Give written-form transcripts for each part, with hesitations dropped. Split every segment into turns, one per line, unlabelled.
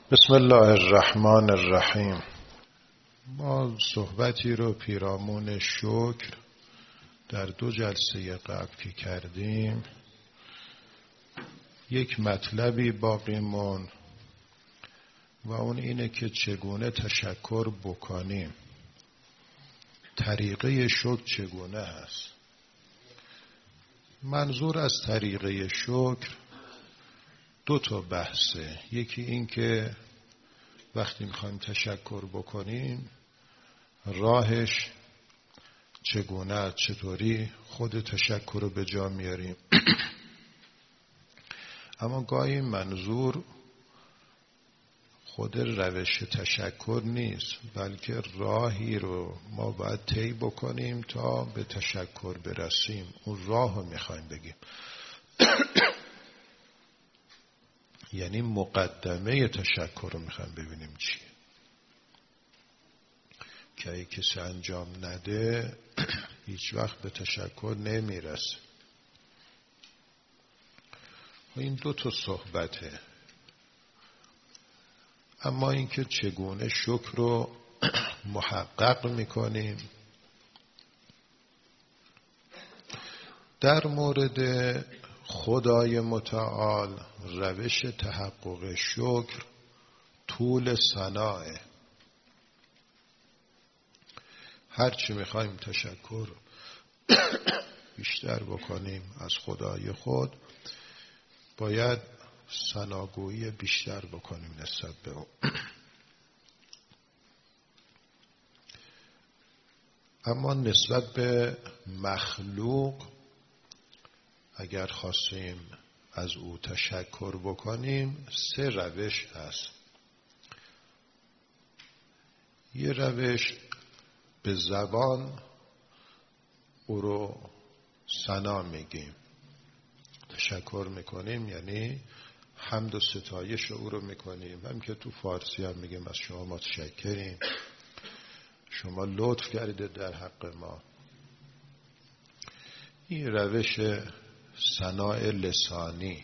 بسم الله الرحمن الرحیم. ما صحبتی رو پیرامون شکر در 2 جلسه قبل که کردیم یک مطلبی باقی موند و اون اینه که چگونه تشکر بکنیم، طریقه شکر چگونه هست. منظور از طریقه شکر 2 بحثه. یکی این که وقتی میخوایم تشکر بکنیم راهش چگونه، چطوری خود تشکر رو به جا میاریم. اما گاهی منظور خود روش تشکر نیست، بلکه راهی رو ما باید طی بکنیم تا به تشکر برسیم. اون راه رو میخوایم بگیم. یعنی مقدمه تشکر رو میخوایم ببینیم چیه. که اگه کسی انجام نده هیچ وقت به تشکر نمیرسه. این 2 صحبته. اما اینکه چگونه شکر رو محقق میکنیم، در مورد خدای متعال روش تحقق شکر طول ثناءه. هرچی میخوایم تشکر بیشتر بکنیم از خدای خود، باید ثناگویی بیشتر بکنیم نسبت به او. اما نسبت به مخلوق اگر خواستیم از او تشکر بکنیم 3 روش هست. یه روش به زبان او رو ثنا میگیم، تشکر میکنیم، یعنی حمد و ستایش او رو میکنیم. هم که تو فارسی هم میگیم از شما متشکریم، شما لطف کردید در حق ما. این روش ثناء لسانی.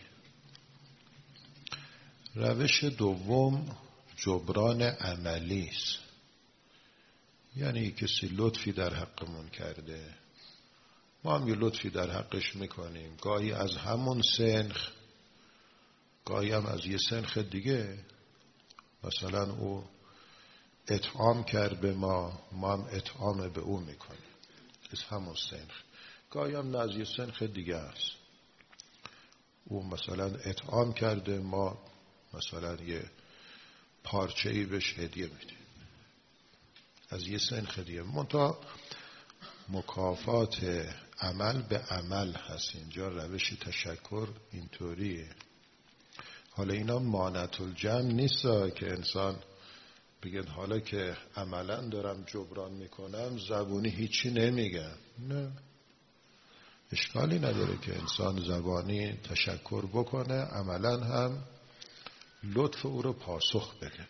روش دوم جبران عملی است. یعنی کسی لطفی در حقمون کرده، ما هم یه لطفی در حقش میکنیم، گاهی از همون سنخ، گاهی هم از یه سنخ دیگه. مثلا او اطعام کرد به ما، ما هم اطعام به او میکنیم از همون سنخ. گاهی هم از یه سنخ دیگه است. او مثلا اطعام کرده، ما مثلا یه پارچه‌ای بهش هدیه میدیم از یه سنخ دیگه. منتها مکافات عمل به عمل هست. اینجا روش تشکر اینطوریه. حالا اینا مانعت الجمع نیست که انسان بگن حالا که عملا دارم جبران میکنم زبونی هیچی نمیگم. نه، اشکالی نداره که انسان زبانی تشکر بکنه، عملا هم لطف او رو پاسخ بده.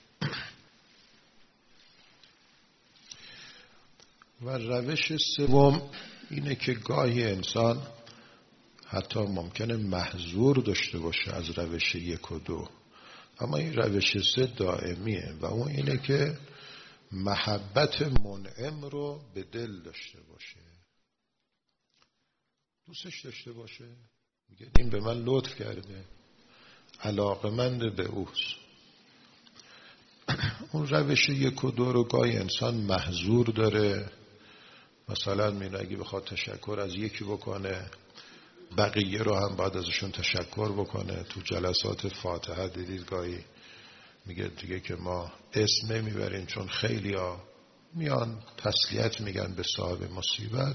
و روش سوم اینه که گاهی انسان حتی ممکنه محظور داشته باشه از روش 1 و 2، اما این روش 3 دائمیه و اون اینه که محبت منعم رو به دل داشته باشه، دوستش داشته باشه. میگه این به من لطف کرده، علاقمند به اوست. اون روش 1 و 2 رو گاهی انسان محظور داره. مثلا میگه اگه بخواد تشکر از یکی بکنه، بقیه رو هم باید ازشون تشکر بکنه. تو جلسات فاتحه دیدید گاهی میگه دیگه که ما اسم نمیبریم چون خیلی ها میان تسلیت میگن به صاحب مصیبت.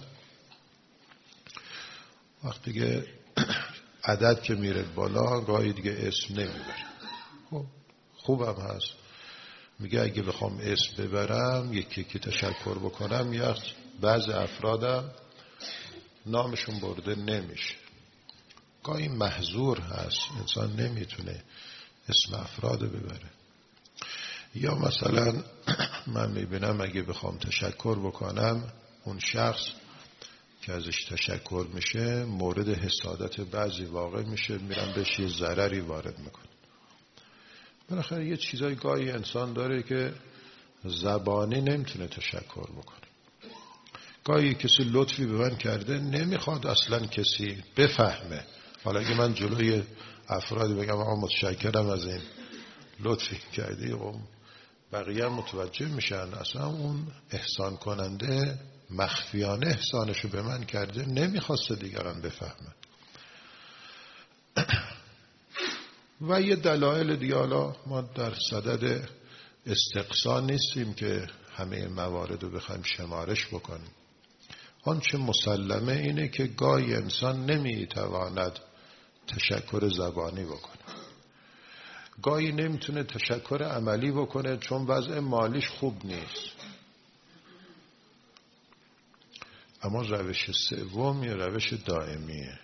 وقتی که عدد که میره بالا گاهی دیگه اسم نمیبره. خوبم هست. میگه اگه بخوام اسم ببرم یکی که تشکر بکنم، یا بعض افرادم نامشون برده نمیشه. گاهی محظور هست، انسان نمیتونه اسم افراد ببره. یا مثلا من میبینم اگه بخوام تشکر بکنم، اون شخص که ازش تشکر میشه مورد حسادت بعضی واقع میشه، میرم بهش یه ضرری وارد میکنه. بالاخره یه چیزای گاهی انسان داره که زبانی نمیتونه تشکر بکنه. گاهی کسی لطفی به من کرده نمیخواد اصلا کسی بفهمه. حالا اگه من جلوی افرادی بگم آقا متشکرم از این لطفی کردی، بقیه هم متوجه میشن اصلا اون احسان کننده مخفیانه احسانشو به من کرده، نمیخواسته دیگران بفهمه. و یه دلایل دیگه، حالا ما در صدد استقصا نیستیم که همه موارد رو بخوایم شمارش بکنیم. آنچه مسلمه اینه که گاهی انسان نمیتواند تشکر زبانی بکنه، گاهی نمیتونه تشکر عملی بکنه چون وضع مالیش خوب نیست. اما روش سوم یه روش دائمیه.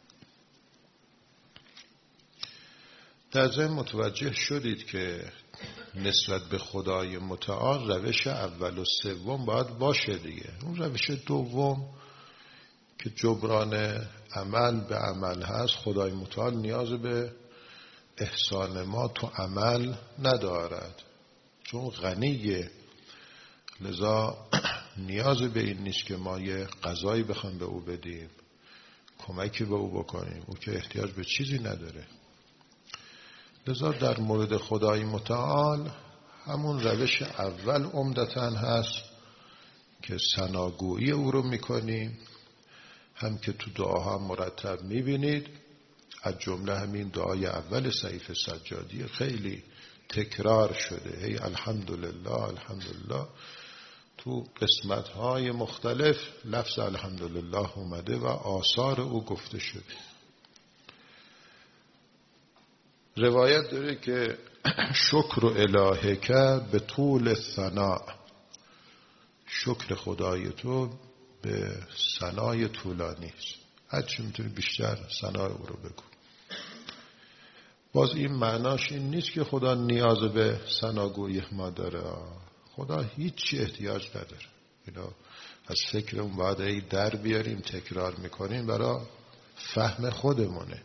در ضمن متوجه شدید که نسبت به خدای متعال روش اول و سوم باید باشه دیگه. اون روش دوم که جبران عمل به عمل هست، خدای متعال نیاز به احسان ما تو عمل ندارد چون غنیه، لذا نیاز به این نیست که ما یه غذایی بخوام به او بدیم، کمکی به او بکنیم، او که احتیاج به چیزی نداره. لذا در مورد خدای متعال همون روش اول عمدتاً هست که ثناگویی او رو میکنیم، هم که تو دعاها مرتب میبینید، از جمله همین دعای اول صحیفه سجادی خیلی تکرار شده، هی الحمدلله الحمدلله. تو قسمت‌های مختلف لفظ الحمدلله اومده و آثار او گفته شده. روایت داره که شکر الهک به طول ثنا، شکر خدای تو به ثنای طولانی است، هر چی میتونی بیشتر ثنای او رو بگو. باز این معناش این نیست که خدا نیاز به ثناگویی ما داره، خدا هیچی احتیاج نداره. اینا از فکرمون باید در بیاریم، تکرار میکنیم برای فهم خودمونه.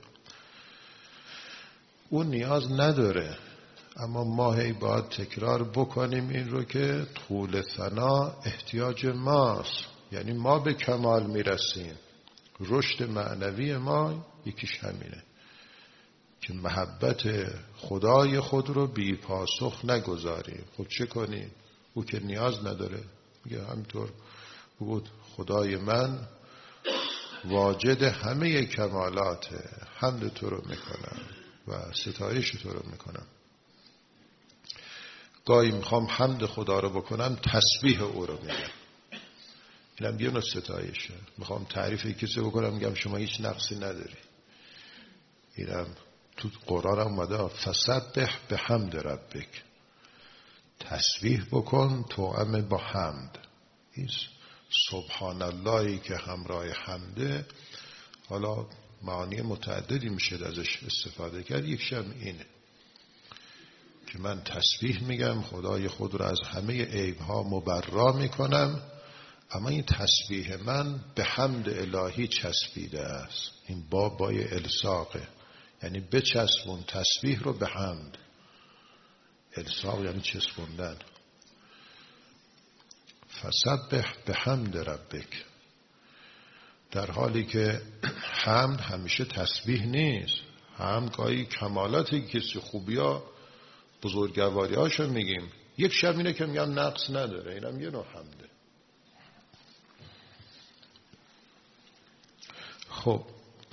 اون نیاز نداره، اما ما هی باید تکرار بکنیم این رو که طول ثنا احتیاج ماست، یعنی ما به کمال میرسیم. رشد معنوی ما یکیش همینه که محبت خدای خود رو بی پاسخ نگذاریم. خود چه کنیم؟ او که نیاز نداره، میگه همینطور بود خدای من واجد همه کمالاته، حمد تو رو میکنم و ستایش تو رو میکنم. گاهی میخوام حمد خدا رو بکنم، تسبیح او رو میگم، اینم یه نوع ستایشه. میخوام تعریف کسی بکنم، میگم شما هیچ نقصی نداری. اینم تو قرآن اومده فسبح بحمد ربک، تسبیح بکن توأم با حمد. این سبحان اللهی که همراه حمده، حالا معانی متعددی میشه ازش استفاده کرد، یکشم اینه که من تسبیح میگم، خدای خود رو از همه عیبها مبرا میکنم، اما این تسبیح من به حمد الهی چسبیده است. این بابای الساقه، یعنی بچسبون تسبیح رو به حمد. الساق یعنی چسبوندن. فسبح به حمد ربک، در حالی که حمد همیشه تسبیح نیست. حمد گاهی کمالات کسی، خوبیا بزرگواری هاشو میگیم، یک شب اینه که میگم نقص نداره، اینم یه نوع حمده. خب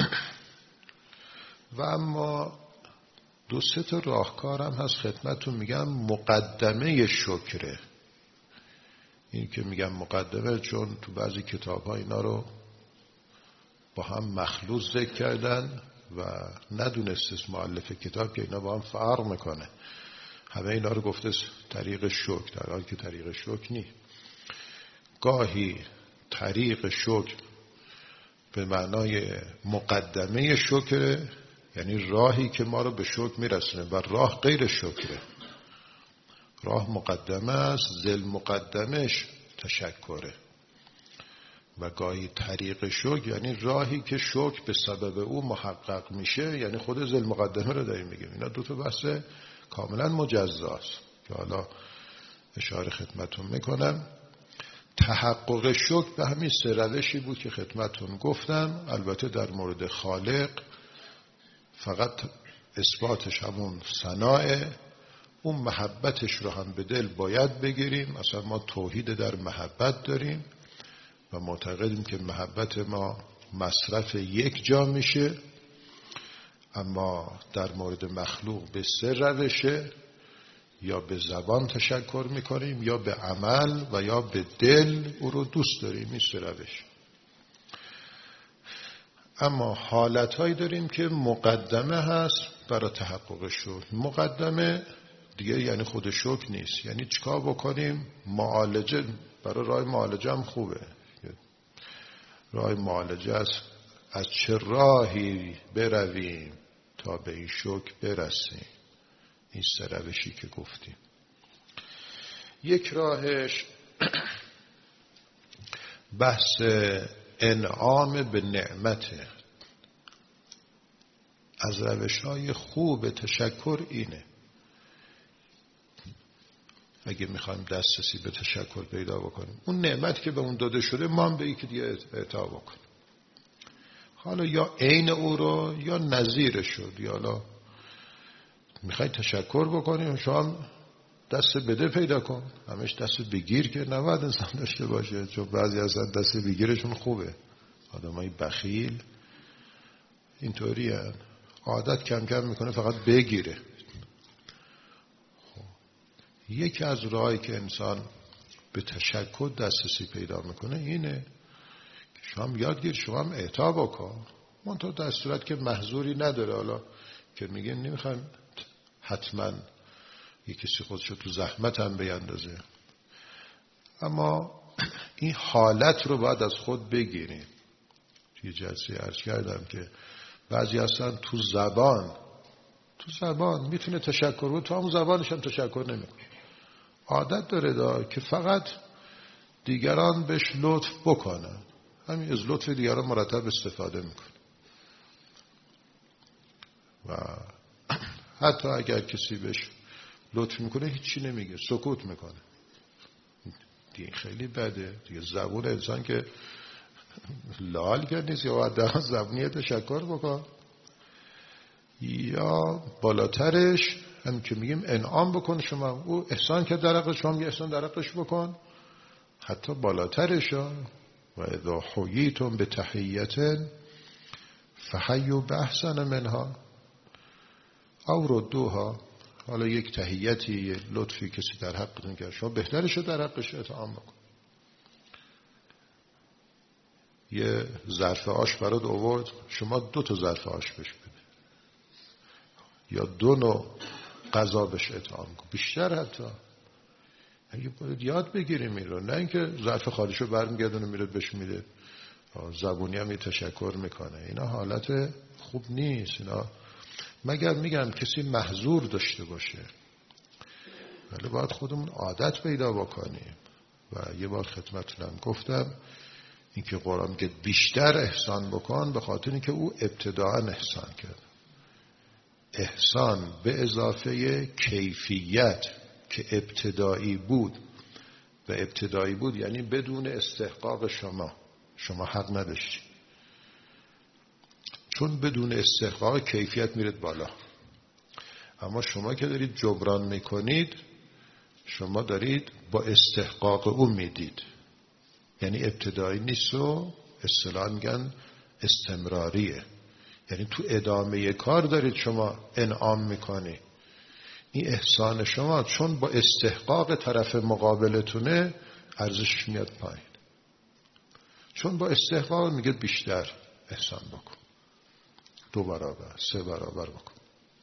و اما دو سه تا راهکارم هست خدمتتون میگم. مقدمه شکره. این که میگم مقدمه چون تو بعضی کتاب ها اینا رو با هم مخلوط ذکر کردن و ندونست مؤلف کتاب که اینا با هم فرق میکنه. همه اینا رو گفته طریق شکر، در حالی که طریق شکر نیست. گاهی طریق شکر به معنای مقدمه شکره، یعنی راهی که ما رو به شکر میرسونه، و راه غیر شکره. راه مقدمه است، ذل مقدمش تشکره. و گاهی طریق شکر یعنی راهی که شکر به سبب او محقق میشه، یعنی خود ذل مقدمه رو داریم میگیم. اینا دو تا بحث کاملا مجزاست که حالا اشاره خدمتون میکنم. تحقق شکر به همین 3 روشی بود که خدمتون گفتم. البته در مورد خالق فقط اثباتش همون ثناء، اون محبتش رو هم به دل باید بگیریم. مثلا ما توحید در محبت داریم و معتقدیم که محبت ما مصرف یک جا میشه، اما در مورد مخلوق به 3 روشه: یا به زبان تشکر میکنیم، یا به عمل، و یا به دل او رو دوست داریم. این 3 روش. اما حالتهایی داریم که مقدمه هست برای تحقق شکر. مقدمه دیگه یعنی خود شکر نیست، یعنی چیکار بکنیم؟ معالجه. برای راه معالجه هم خوبه. راه معالجه است از چه راهی برویم تا به این شکر برسیم. این 3 روشی که گفتیم. یک راهش بحث انعام به نعمته. از روش‌های خوب تشکر اینه. اگه میخوایم دسترسی به تشکر پیدا بکنیم، اون نعمت که به اون داده شده ما هم به یکی دیگه اعطا بکنیم. حالا یا عین او رو یا نظیرش شد. یا حالا میخوای تشکر بکنیم، شما دست بده پیدا کن. همش دست بگیر که نباید انسان داشته باشه، چون بعضی اصلا دست بگیرشون خوبه. آدمای بخیل اینطوری هن. عادت کم کم میکنه فقط بگیره. یکی از راهی که انسان به تشکر دسترسی پیدا میکنه اینه که شما یادگیر، شما هم اعطا بکن. منتها در صورت که محظوری نداره. حالا که میگه نمیخوایم حتما یک کسی خودشو تو زحمت هم بیندازه، اما این حالت رو باید از خود بگیریم. توی جلسه عرض کردم که بعضی هستن تو زبان میتونه تشکر بود، تو همون زبانش هم تشکر نمیکنه. عادت داره که فقط دیگران بهش لطف بکنن، همین از لطف دیگران مرتب استفاده میکنه. و حتی اگر کسی بهش لطف میکنه هیچی نمیگه، سکوت میکنه. دیگه خیلی بده دیگه. زبون انسان که لال کرد نیست، یا باید زبونی تشکر بکن، یا بالاترش هم که میگیم انعام بکن. شما او احسان کرد در حق شما، یه احسان در حقش بکن. حتی بالاترش و اذا حییتم بتحیة فحیوا باحسن منها او ردوها. حالا یک تحیتی، یک لطفی کسی در حقتون کرد، شما بهترش رو در حقش اطعام بکن. یه ظرف آش برات آورد، شما 2 ظرف آش بهش بده، یا 2 نوع غذا بهش اطعام کن، بیشتر. حتی اگه باید یاد بگیریم این رو، نه اینکه ظرف خالیشو برمیگردونه میره بهش میده. زبونی هم یه تشکر میکنه. اینا حالت خوب نیست. اینا مگر میگم کسی محظور داشته باشه، ولی باید خودمون عادت پیدا بکنیم. و یه بار خدمتتونم گفتم اینکه قرآن میگه بیشتر احسان بکن، به خاطر اینکه او ابتداء احسان کرد. احسان به اضافه کیفیت که ابتدایی بود، و ابتدایی بود یعنی بدون استحقاق شما حق نداشتی. چون بدون استحقاق کیفیت میرد بالا. اما شما که دارید جبران میکنید، شما دارید با استحقاق او میدید. یعنی ابتدایی نیست و اصطلاحاً میگن استمراریه. یعنی تو ادامه کار دارید شما انعام میکنی. این احسان شما چون با استحقاق طرف مقابلتونه، ارزشش میاد پایین. چون با استحقاق میگه بیشتر احسان بکن، 2 برابر 3 برابر بکن.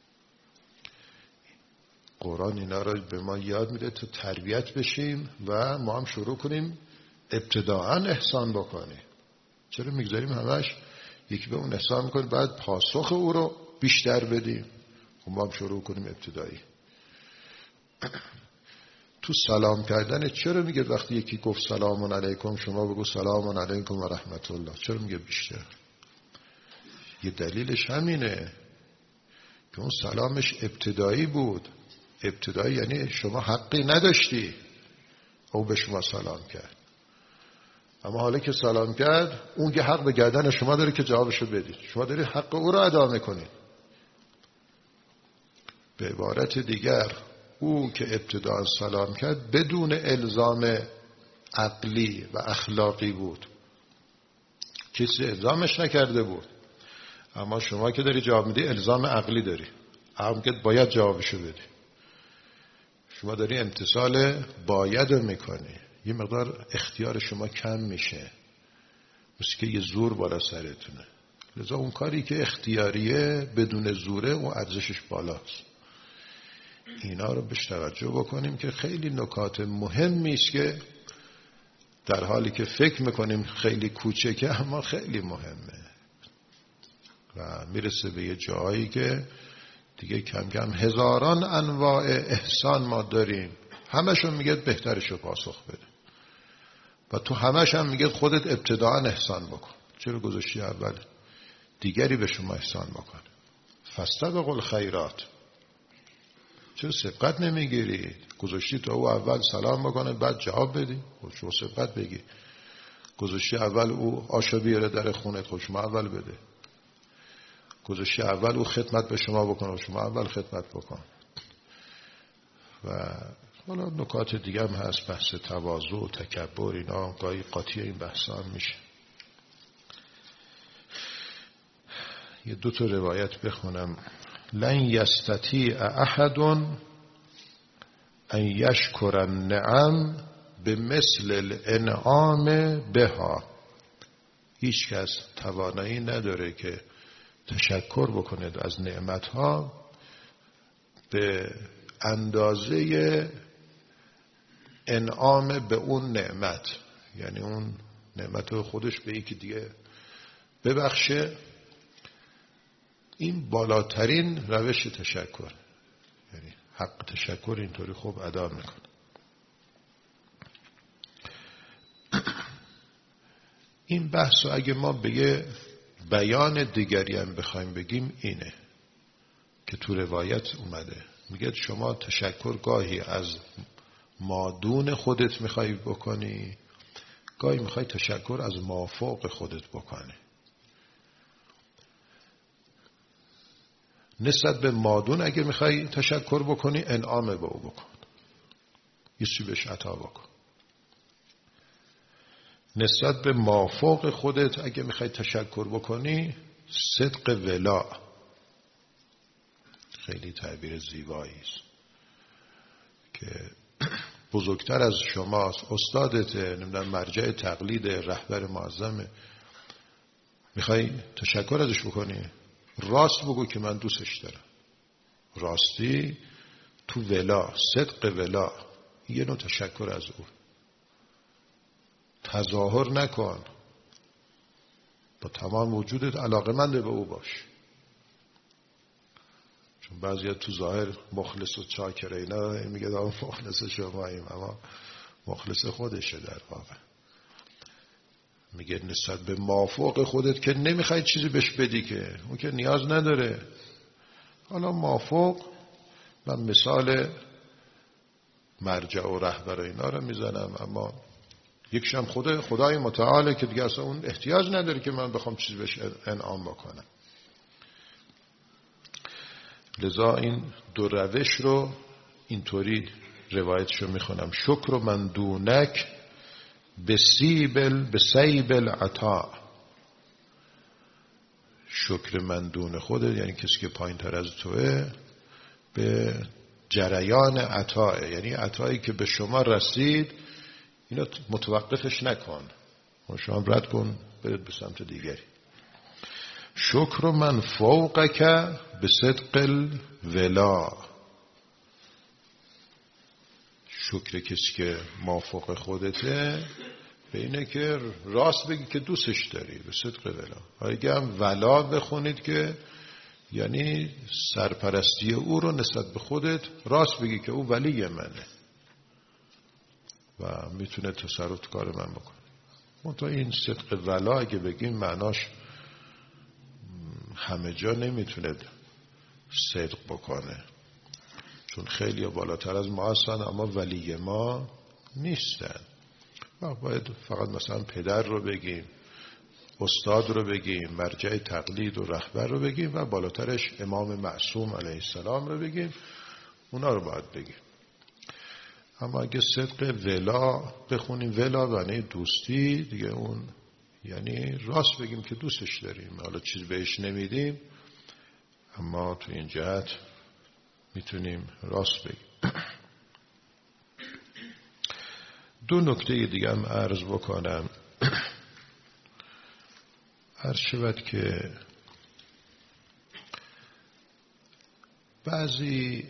قرآن اینا رو به ما یاد میده تا تربیت بشیم و ما هم شروع کنیم ابتداعاً احسان بکنیم. چرا میگذاریم همش یکی به اون احسان میکنه بعد پاسخ او رو بیشتر بدیم؟ خب ما هم شروع کنیم ابتدایی. تو سلام کردن چرا میگه وقتی یکی گفت سلام علیکم شما بگو سلام علیکم و رحمت الله؟ چرا میگه بیشتر؟ یه دلیلش همینه که اون سلامش ابتدایی بود، ابتدایی یعنی شما حقی نداشتی او به شما سلام کرد، اما حالا که سلام کرد اون که حق به گردن شما داره که جوابشو بدید، شما دارید حق او رو ادا میکنید. به عبارت دیگر او که ابتدا سلام کرد بدون الزام عقلی و اخلاقی بود، کسی الزامش نکرده بود، اما شما که داری جواب میدی الزام عقلی داری، عقل که باید جوابشو بدی، شما داری امتثال باید رو میکنی، یه مقدار اختیار شما کم میشه، مثل که یه زور بالا سرتونه. لذا اون کاری که اختیاریه بدون زوره اون ارزشش بالاست. اینا رو بهش توجه بکنیم که خیلی نکات مهمی است که در حالی که فکر میکنیم خیلی کوچکه اما خیلی مهمه و میرسه به یه جایی که دیگه کم کم هزاران انواع احسان ما داریم، همشون میگه بهترشو پاسخ بده و تو همش هم میگه خودت ابتداء احسان بکن. چرا گذاشتی اول دیگری به شما احسان بکن؟ فاستبقوا الخیرات، چرا سبقت نمیگیری؟ گذاشتی تو او اول سلام بکنه بعد جواب بدی، خود شما سبقت بگی. گذاشتی اول او آشا بیاره در خونت، خود شما اول بده. گذاشتی اول او خدمت به شما بکنه، شما اول خدمت بکن. و حالا نکات دیگه هم هست، بحث تواضع و تکبر، اینا گاهی قاطی این بحثا میشه. یه دو تا روایت بخونم. لن یستطیع احد ان یشکر النعم بمثل الانعام بها، هیچ کس توانایی نداره که تشکر بکنه از نعمتها به اندازه انعام به اون نعمت، یعنی اون نعمت خودش به یکی دیگه ببخشه. این بالاترین روش تشکر، یعنی حق تشکر اینطوری خوب ادا میکنه. این بحث رو اگه ما به یه بیان دیگری هم بخوایم بگیم اینه که تو روایت اومده، میگه شما تشکر گاهی از مادون خودت میخوای بکنی، گاهی میخوای تشکر از مافوق خودت بکنی. نسبت به مادون اگه میخوای تشکر بکنی انعام به او بکن، یه چیزی بهش عطا بکن. نسبت به مافوق خودت اگه میخوای تشکر بکنی صدق ولا، خیلی تعبیر زیبایی است که بزرگتر از شماست، استادت، نمیدونم مرجع تقلید، رهبر معظم، میخوای تشکر ازش بکنی راست بگو که من دوستش دارم. راستی تو ولا، صدق ولا، یه نوع تشکر از او. تظاهر نکن، با تمام وجودت علاقه‌مند به او باش، چون بعضی تو ظاهر مخلص و چاکر اینا میگه مخلص شماییم، اما مخلص خودشه در واقع. میگه نسبت به مافوق خودت که نمیخوای چیزی بهش بدی، که اون که نیاز نداره. حالا مافوق من مثال مرجع و رهبر اینا رو میزنم، اما یکشم خدای متعاله که دیگه اصلا اون احتیاج نداره که من بخوام چیزی بهش انعام بکنم. لذا این دو روش رو اینطوری روایتشو میخونم: شکر من دونک به سیب العطا. شکر من دون خودت یعنی کسی که پایین تر از توه به جریان عطا، یعنی عطایی که به شما رسید اینو متوقفش نکن، شما رد کن برید به سمت دیگری. شکر من فوقک به صدق الولا. شکر کسی که مافوق خودته به اینه که راست بگی که دوستش داری، به صدق ولا. اگه هم ولا بخونید که یعنی سرپرستی او رو نسبت به خودت راست بگی که او ولی منه و میتونه تصرف کار من بکنه. منتها این صدق ولا اگه بگیم معناش همه جا نمیتونه صدق بکنه. چون خیلی بالاتر از ما هستن اما ولی ما نیستن. ما باید فقط مثلا پدر رو بگیم، استاد رو بگیم، مرجع تقلید و رهبر رو بگیم و بالاترش امام معصوم علیه السلام رو بگیم. اونا رو باید بگیم. اما اگه صدق ولا بخونیم، ولا معنی دوستی دیگه، اون یعنی راست بگیم که دوستش داریم، حالا چیز بهش نمیدیم اما تو این جهت میتونیم راست بگیم. دو نکته دیگه هم عرض بکنم. عرض شود که بعضی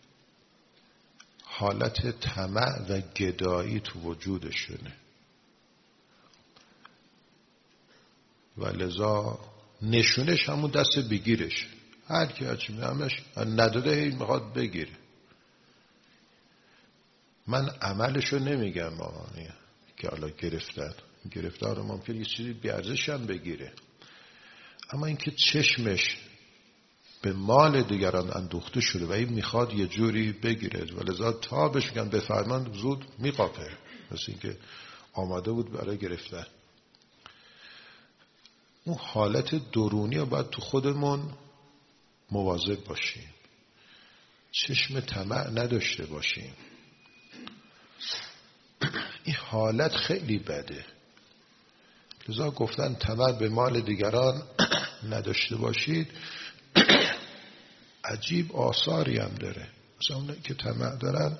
حالت طمع و گدایی تو وجودشونه و لذا نشونش همون دست بگیرش. هر کی هرچی همش نداده این میخواد بگیره. من عملشو نمیگم که حالا گرفتار رو ممکن یه چیزی بیارزش هم بگیره، اما اینکه چشمش به مال دیگران اندوخته شده و این میخواد یه جوری بگیره و لذا تا بهش میگن بفرمان زود میقاپه، مثل اینکه آماده بود برای گرفتن. اون حالت درونی رو باید تو خودمون مواظب باشیم، چشم طمع نداشته باشیم. این حالت خیلی بده. لذا گفتن طمع به مال دیگران نداشته باشید. عجیب آثاری هم داره. مثلا اونایی که طمع دارن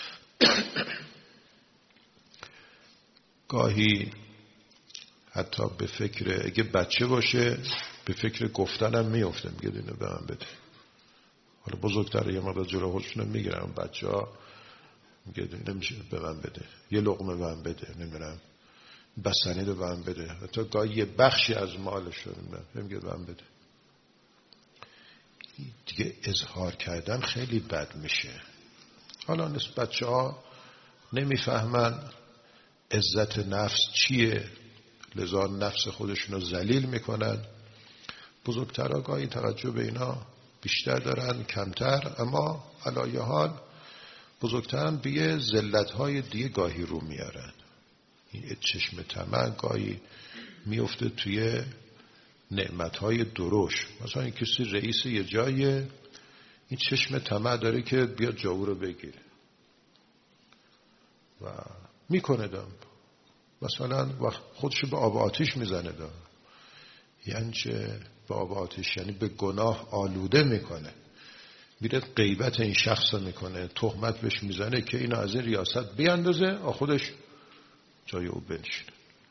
گاهی حتی به فکر، اگه بچه باشه به فکر گفتنم میفته، میگه اینو به من بده. حالا بزرگتر یه مقدار جلو خودشون میگیرن، بچه ها میگه نمیشه به من بده، یه لقمه به من بده، نمیدونم بستنی رو به من بده، حتی گاهی یه بخشی از مالش رو میگه به من بده. دیگه اظهار کردن خیلی بد میشه. حالا نسبت بچه ها نمیفهمن عزت نفس چیه، لذا نفس خودشون رو ذلیل میکنن. بزرگتر گاهی توجه به اینا بیشتر دارن، کمتر، اما علایه حال بزرگترن به یه ذلت‌های دیگه گاهی رو میارن. این چشم طمع گاهی میفته توی نعمت‌های دروش. مثلا این کسی رئیس یه جایه، این چشم طمع داره که بیاد جاو رو بگیره و میکنه دام. مثلا خودشو به آب آتش میزنه دام. یعنی چه به آب آتش؟ یعنی به گناه آلوده میکنه، میره غیبت این شخص میکنه، تهمت بهش میزنه که اینو از این ریاست بیاندازه خودش جای او بنشینه.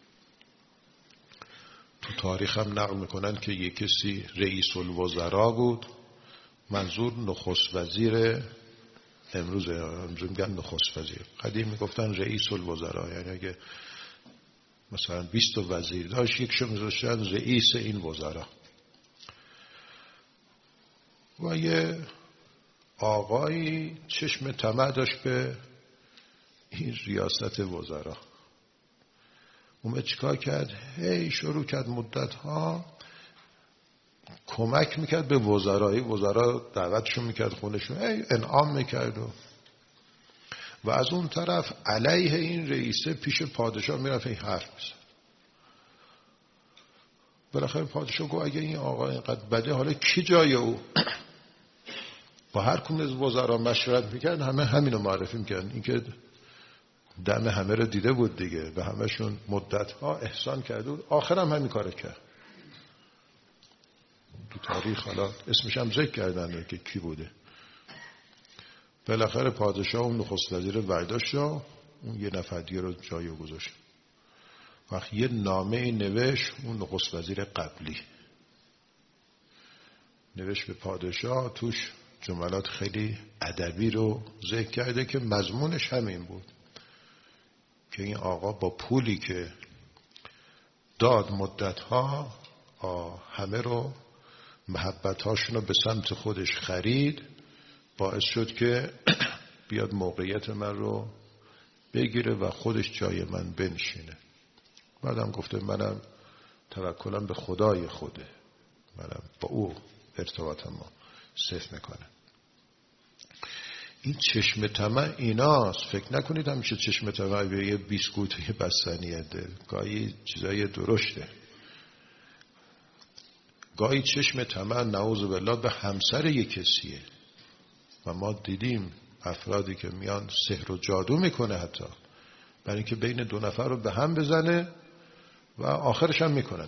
تو تاریخ هم نقل میکنن که یک کسی رئیس الوزراء بود، منظور نخست وزیر، امروز میگن نخست وزیر، قدیم میگفتن رئیس الوزراء، یعنی اگه مثلا 20 وزیر داشت یکشو میذاشتن رئیس این وزراء. و یه آقایی چشم طمع داشت به این ریاست وزراء. اومد چیکار کرد؟ شروع کرد مدت‌ها کمک میکرد به وزرا دعوتشون میکرد خونشون، انعام میکرد و از اون طرف علیه این رئیسه پیش پادشاه میرفت این حرف میزد. بالاخره پادشاه گفت اگه این آقا اینقدر بده حالا کی جای او؟ با هر کدوم از وزرا مشورت میکرد، همه همینو معرفی میکردن. این که دم همه رو دیده بود دیگه، به همشون مدت‌ها احسان کرد و آخرم همین کارو کرد. تو تاریخ حالا اسمش هم ذکر کردن که کی بوده. بالاخره پادشاه اون نخست وزیر برداشت و اون یه نفر دیگه رو جای گذاشت. وقتی یه نامه نوشت اون نخست وزیر قبلی، نوشت به پادشاه، توش جملات خیلی ادبی رو ذکر کرده که مضمونش همین بود که این آقا با پولی که داد مدتها همه رو محبت‌هاشون رو به سمت خودش خرید، باعث شد که بیاد موقعیت من رو بگیره و خودش جای من بنشینه. بعدم گفته منم توکلم به خدای خوده، منم با او ارتباطم رو صفر میکنه. این چشم طمع ایناست. فکر نکنید همیشه چشم طمع به یه بیسکوت یه بستنیه، گاهی چیزای درشته. گاهی چشم طمع نعوذ بالله به همسر یک کسیه و ما دیدیم افرادی که میان سحر و جادو میکنه حتی برای اینکه بین دو نفر رو به هم بزنه و آخرش هم میکنه.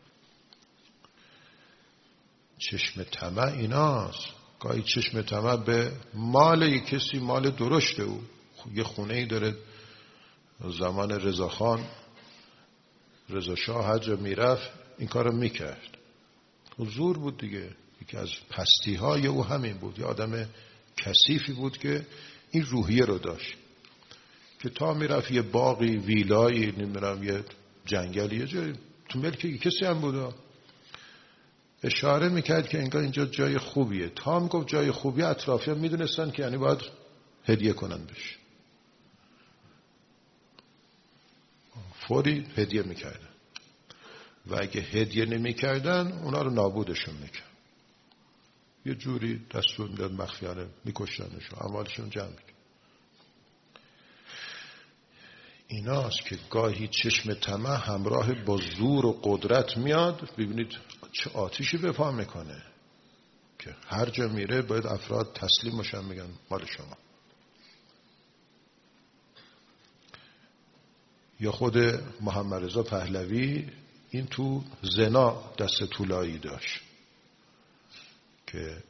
چشم طمع ایناست. گاهی چشم طمع به مال یک کسی، مال درشته. او یه خونه ای داره، زمان رضاخان رضا شاه حج میرفت این کارو میکرد. حضور بود دیگه. یکی از پستی های او همین بود. یه آدم کثیفی بود که این روحیه رو داشت که تا میرفت یه باقی، ویلایی، نمیدونم یه جنگلی، یه جایی تو ملک کسی هم بود، اشاره میکرد که انگار اینجا جای خوبیه. تا میگفت جای خوبیه، اطرافیان میدونستن که یعنی باید هدیه کنن بهش. فوری هدیه میکردن و اگه هدیه نمیکردن اونا رو نابودشون میکرد. یه جوری دستور میداد مخفیانه میکشتنشون، اموالشون جمع میکرد. ایناست که گاهی چشم طمع همراه با زور و قدرت میاد. ببینید چه آتیشی به پا میکنه که هر جا میره باید افراد تسلیم باشن، میگن مال شما. یا خود محمد رضا پهلوی این تو زنا دست طولایی داشت که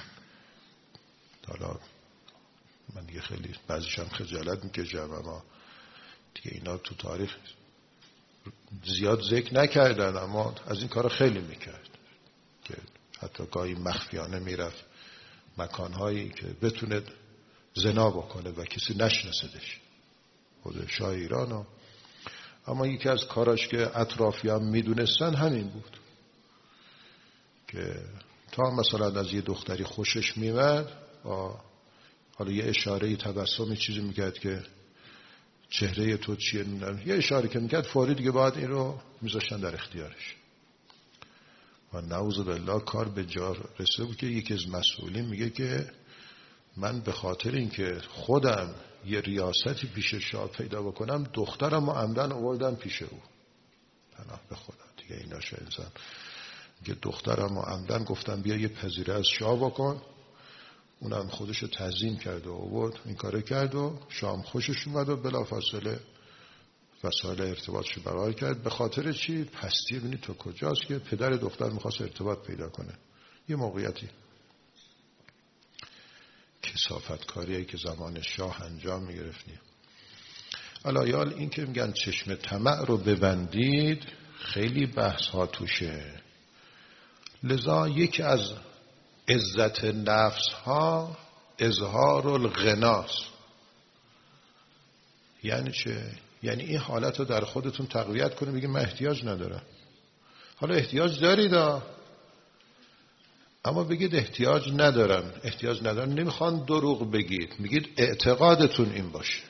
حالا من دیگه خیلی بعضیشم خجالت میکشم، اما دیگه اینا تو تاریخ زیاد ذکر نکردن، اما از این کار خیلی میکرد که حتی گاهی مخفیانه میرفت مکانهایی که بتونه زنا بکنه و کسی نشناسدش، خود شاه ایران. اما یکی از کاراش که اطرافیان میدونستن همین بود که تا مثلا از یه دختری خوشش میمد، حالا یه اشاره تبسمی چیزی میکرد که چهره تو چیه، یه اشاره که میکرد فوری دیگه بعد این رو میذاشتن در اختیارش. و نعوذ بالله کار به جا رسیده بود که یکی از مسئولین میگه که من به خاطر اینکه خودم یه ریاستی پیش شاه پیدا بکنم دخترم رو عمدن آوردم پیش او. پناه به خدا دیگه ایناش انسان که دخترم رو عمدن گفتم بیا یه پذیره از شاه بکن، اونم خودشو تعظیم کرد و آورد این کارو کرد و شام خوشش اومد و بلافاصله وسایل ارتباطشو برقرار کرد. به خاطر چی؟ پستی. ببینید تو کجاست که پدر دختر میخواست ارتباط پیدا کنه. یه موقعیتی کثافت کاریه که زمان شاه انجام میگرفتیم. علایال این که میگن چشم طمع رو ببندید خیلی بحث ها توشه. لذا یکی از عزت نفس ها اظهار الغناست. یعنی چه؟ یعنی این حالت رو در خودتون تقویت کنید، بگید من احتیاج ندارم. حالا احتیاج دارید اما بگید احتیاج ندارم. احتیاج ندارم نمیخوان دروغ بگید، میگید اعتقادتون این باشه،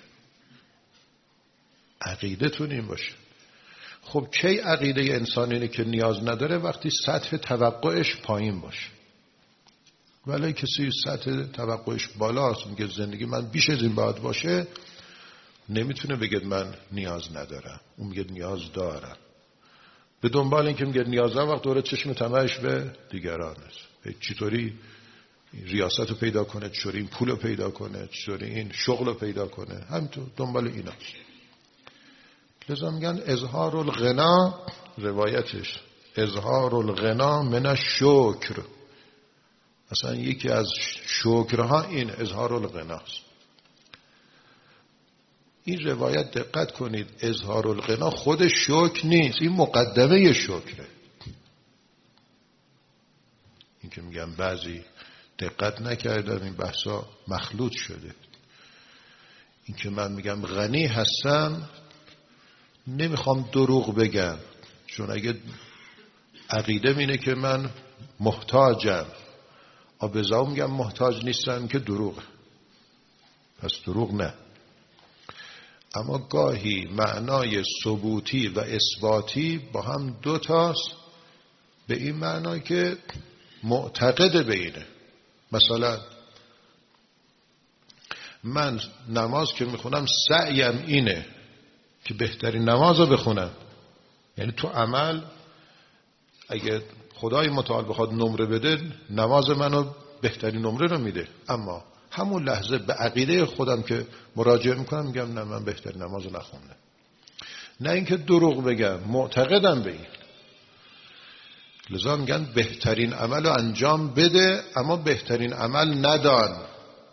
عقیدتون این باشه. خب کی عقیده انسان اینه که نیاز نداره؟ وقتی سطح توقعش پایین باشه. ولی کسی سطح توقعش بالاست، میگه زندگی من بیش از این باید باشه، نمیتونه بگه من نیاز ندارم. اون میگه نیاز دارم. به دنبال این که میگه نیاز دارم وقت دوره چشم طمعش به دیگران است. چطوری ریاست رو پیدا کنه، چطوری این پول رو پیدا کنه، چطوری این شغل رو پیدا کنه، همینطور دنبال ایناست. لذا میگن اظهار الغنا، روایتش اظهار الغنا من الشکر. مثلا یکی از شکرها این اظهار الغناست. این روایت دقت کنید، اظهار الغنا خود شکر نیست، این مقدمه شکره. این که میگم بعضی دقت نکردن این بحثا مخلوط شده. این که من میگم غنی هستم نمیخوام دروغ بگم، چون اگه عقیده اینه که من محتاجم آبزاو میگم محتاج نیستم که دروغ، پس دروغ نه. اما گاهی معنای ثبوتی و اثباتی با هم دوتاست، به این معنای که معتقد به اینه. مثلا من نماز که میخونم سعیم اینه که بهترین نماز رو بخونم. یعنی تو عمل اگه خدای متعال بخواد نمره بده، نماز منو بهترین نمره رو میده. اما همون لحظه به عقیده خودم که مراجعه میکنم میگم نه، من بهترین نماز رو نخوندم. نه اینکه دروغ بگم، معتقدم به این. لذا میگن بهترین عمل رو انجام بده اما بهترین عمل ندان.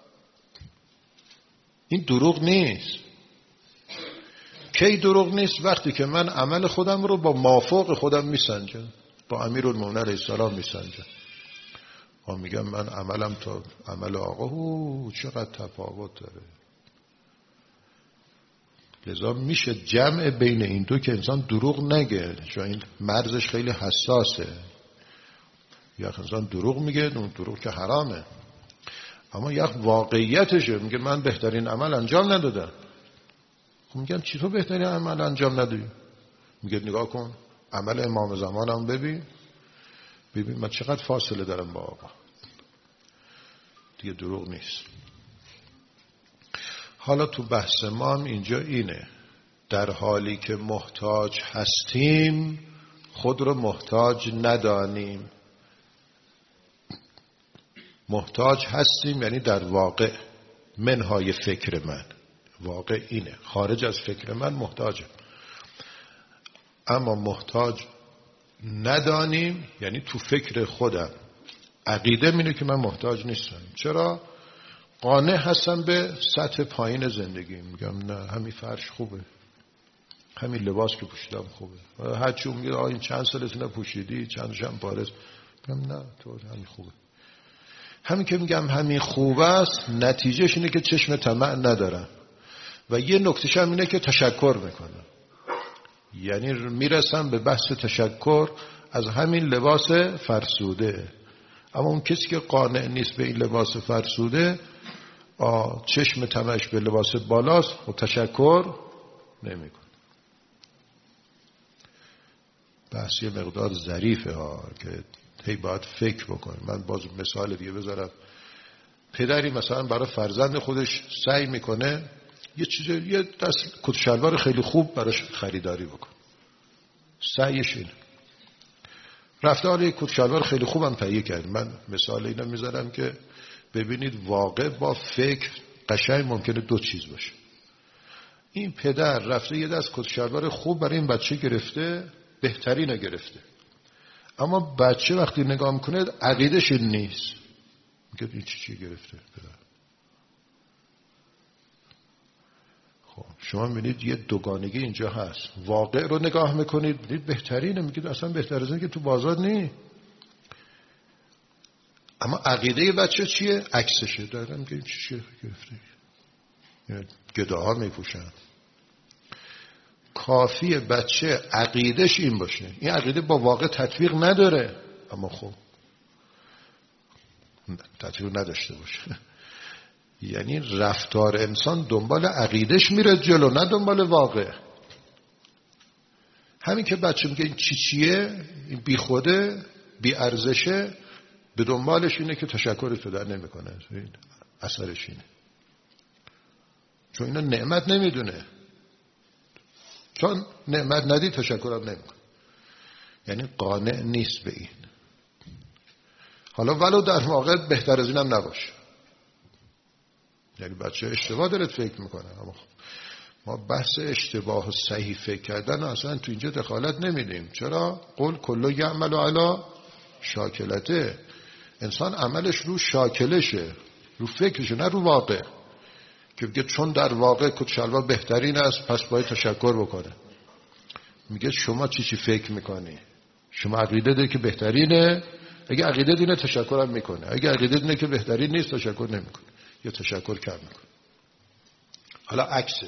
این دروغ نیست. کی دروغ نیست؟ وقتی که من عمل خودم رو با مافوق خودم میسنجم، با امیرالمومنین علیه السلام میسنجم و میگم من عملم تا عمل آقا چقدر تفاوت داره. لذا میشه جمع بین این دو که انسان دروغ نگه، چون این مرزش خیلی حساسه. یا انسان دروغ میگه، اون دروغ که حرامه، اما یک واقعیتشه. میگه من بهترین عمل انجام ندادم. خب میگم چطور بهترین عمل انجام ندادی؟ میگه نگاه کن عمل امام زمانم ببین من چقدر فاصله دارم با آقا. دیگه دروغ نیست. حالا تو بحث ما هم اینجا اینه، در حالی که محتاج هستیم خود رو محتاج ندانیم. محتاج هستیم یعنی در واقع منهای فکر من، واقع اینه، خارج از فکر من محتاجم. اما محتاج ندانیم یعنی تو فکر خودم عقیده اینه که من محتاج نیستم. چرا؟ قانع هستم به سطح پایین زندگی. میگم نه، همین فرش خوبه، همین لباس که پوشیدم خوبه. هرچی میگه این چند سالتونه پوشیدی، چندشم پارس. میگم نه، تو همین خوبه. همین که میگم همین خوب است، نتیجهش اینه که چشم طمع ندارم. و یه نکتهش هم اینه که تشکر میکنم. یعنی میرسم به بحث تشکر از همین لباس فرسوده. اما اون کسی که قانع نیست به این لباس فرسوده، چشم طمعش به لباس بالاست و تشکر نمیکنه. بحث یه مقدار ظریفه ها که هی باید فکر بکنه. من باز مثال دیگه بذارم. پدری مثلا برای فرزند خودش سعی میکنه یه دست کت شلوار خیلی خوب براش خریداری بکنه. سعیش اینه. رفته حالا یک کت شلوار خیلی خوبم تهیه کرد. من مثال اینا میذارم که ببینید واقع با فکر قشنگ ممکنه دو چیز باشه. این پدر رفته یه دست کت شلوار خوب برای این بچه گرفته، بهترینو گرفته. اما بچه وقتی نگاه میکنه عقیدش نیست. میگه این چی گرفته پدر؟ خب شما میبینید یه دوگانگی اینجا هست. واقع رو نگاه میکنید میبینید بهترینه، میگید اصلا بهتر از این که تو بازار نی. اما عقیده بچه چیه؟ عکسشه. دارم میگه این چی گرفته؟ یعنی گداها میپوشن. کافیه بچه عقیدش این باشه. این عقیده با واقع تطبیق نداره، اما خب تطبیق نداشته باشه. یعنی رفتار انسان دنبال عقیدش میره جلو، نه دنبال واقع. همین که بچه میگه این چیه، این بی خوده، بی ارزشه، به دنبالش اینه که تشکر پدر نمیکنه. اثرش اینه. چون اینا نعمت نمیدونه. چون نعمت ندی تشکرم نمیکنه. یعنی قانع نیست به این. حالا ولو در واقع بهتر از اینم نباشه. یعنی بچه اشتباه داره فکر میکنه. اما ما بحث اشتباه و صحیح فکر کردن اصلا تو اینجا دخالت نمیدیم. چرا؟ قل کلو یعمل علی شاکلته. انسان عملش رو شاکلشه، رو فکرشه، نه رو واقع. که بگه چون در واقع کت شلوار بهترین است پس باید تشکر بکنه. میگه شما چی فکر میکنی؟ شما عقیده داری که بهترینه؟ اگه عقیده دینه تشکرم میکنه. اگه عقیده دینه که بهترین نیست تشکر نمیکنه یا تشکر کم میکنه. حالا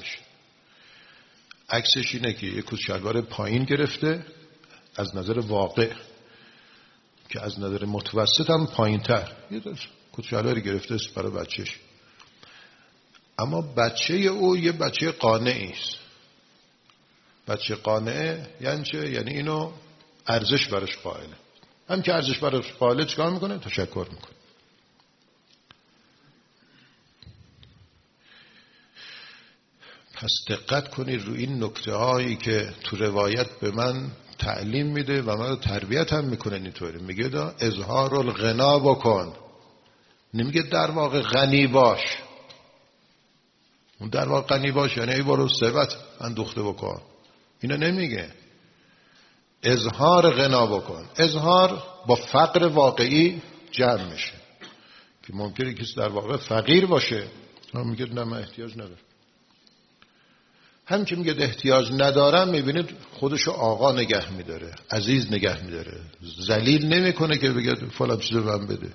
عکسش اینه که یک کت شلوار پایین گرفته از نظر واقع، که از نظر متوسط هم پایین تر یه کت شلواری گرفته است برای بچهش. اما بچه او یه بچه قانعی است. بچه قانعه یعنی چه؟ یعنی اینو ارزش براش قائله. هم که ارزش براش قائله چیکار میکنه؟ تشکر میکنه. پس دقت کنید روی این نکته هایی که تو روایت به من تعلیم میده و من رو تربیت هم میکنه. اینطوری میگه اظهار الغنا بکن، نمیگه در واقع غنی باش. اون در واقع غنی باش یعنی ای برو ثروت اندوخته بکن، اینا نمیگه. اظهار غنا بکن. اظهار با فقر واقعی جمع میشه که ممکنه کسی در واقع فقیر باشه، میگه نه من احتیاج ندارم. همین که میگه احتیاج ندارم، میبینید خودشو آقا نگه میداره، عزیز نگه میداره، ذلیل نمیکنه که بگه فلان چیزو من بده.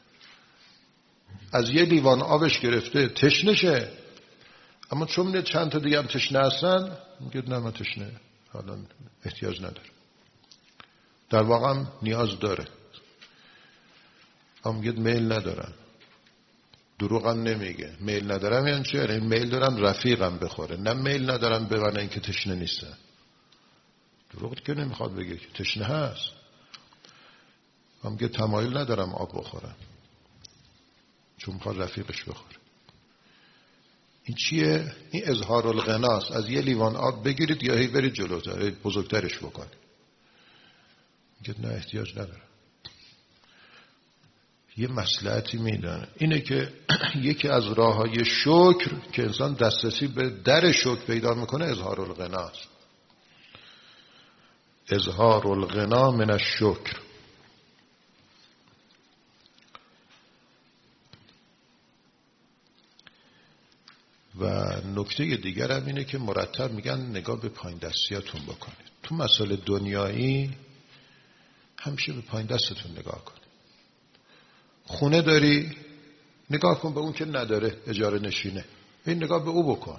از یه لیوان آبش گرفته تشنشه، اما چون میده چند تا دیگه هم تشنه هستن، میگه نه من تشنه حالا احتیاج نداره. در واقع هم نیاز داره، اما میگه میل ندارم. دروغ هم نمیگه. میل ندارم یعنی چی؟ یعنی میل دارم رفیقم بخوره، نه میل ندارم بمانه این که تشنه نیستم. دروغ که نمیخواد بگه که تشنه هست، هم میگه تمایل ندارم آب بخورم چون میخواد رفیقش بخوره. این چیه؟ این اظهار الغناست. از یه لیوان آب بگیرید یا هی برید جلوتر بزرگترش بکنید. میگه نه احتیاج ندارم. یه مصلحتی میدن اینه که یکی از راههای شکر که انسان دسترسی به در شکر پیدا میکنه اظهار الغناست. اظهار الغنا من الشکر. و نکته دیگر هم اینه که مرتب میگن نگاه به پایین دستیاتون بکنید. تو مسائل دنیایی همیشه به پایین دستتون نگاه کنید. خونه داری، نگاه کن به اون که نداره، اجاره نشینه، این نگاه به او بکن.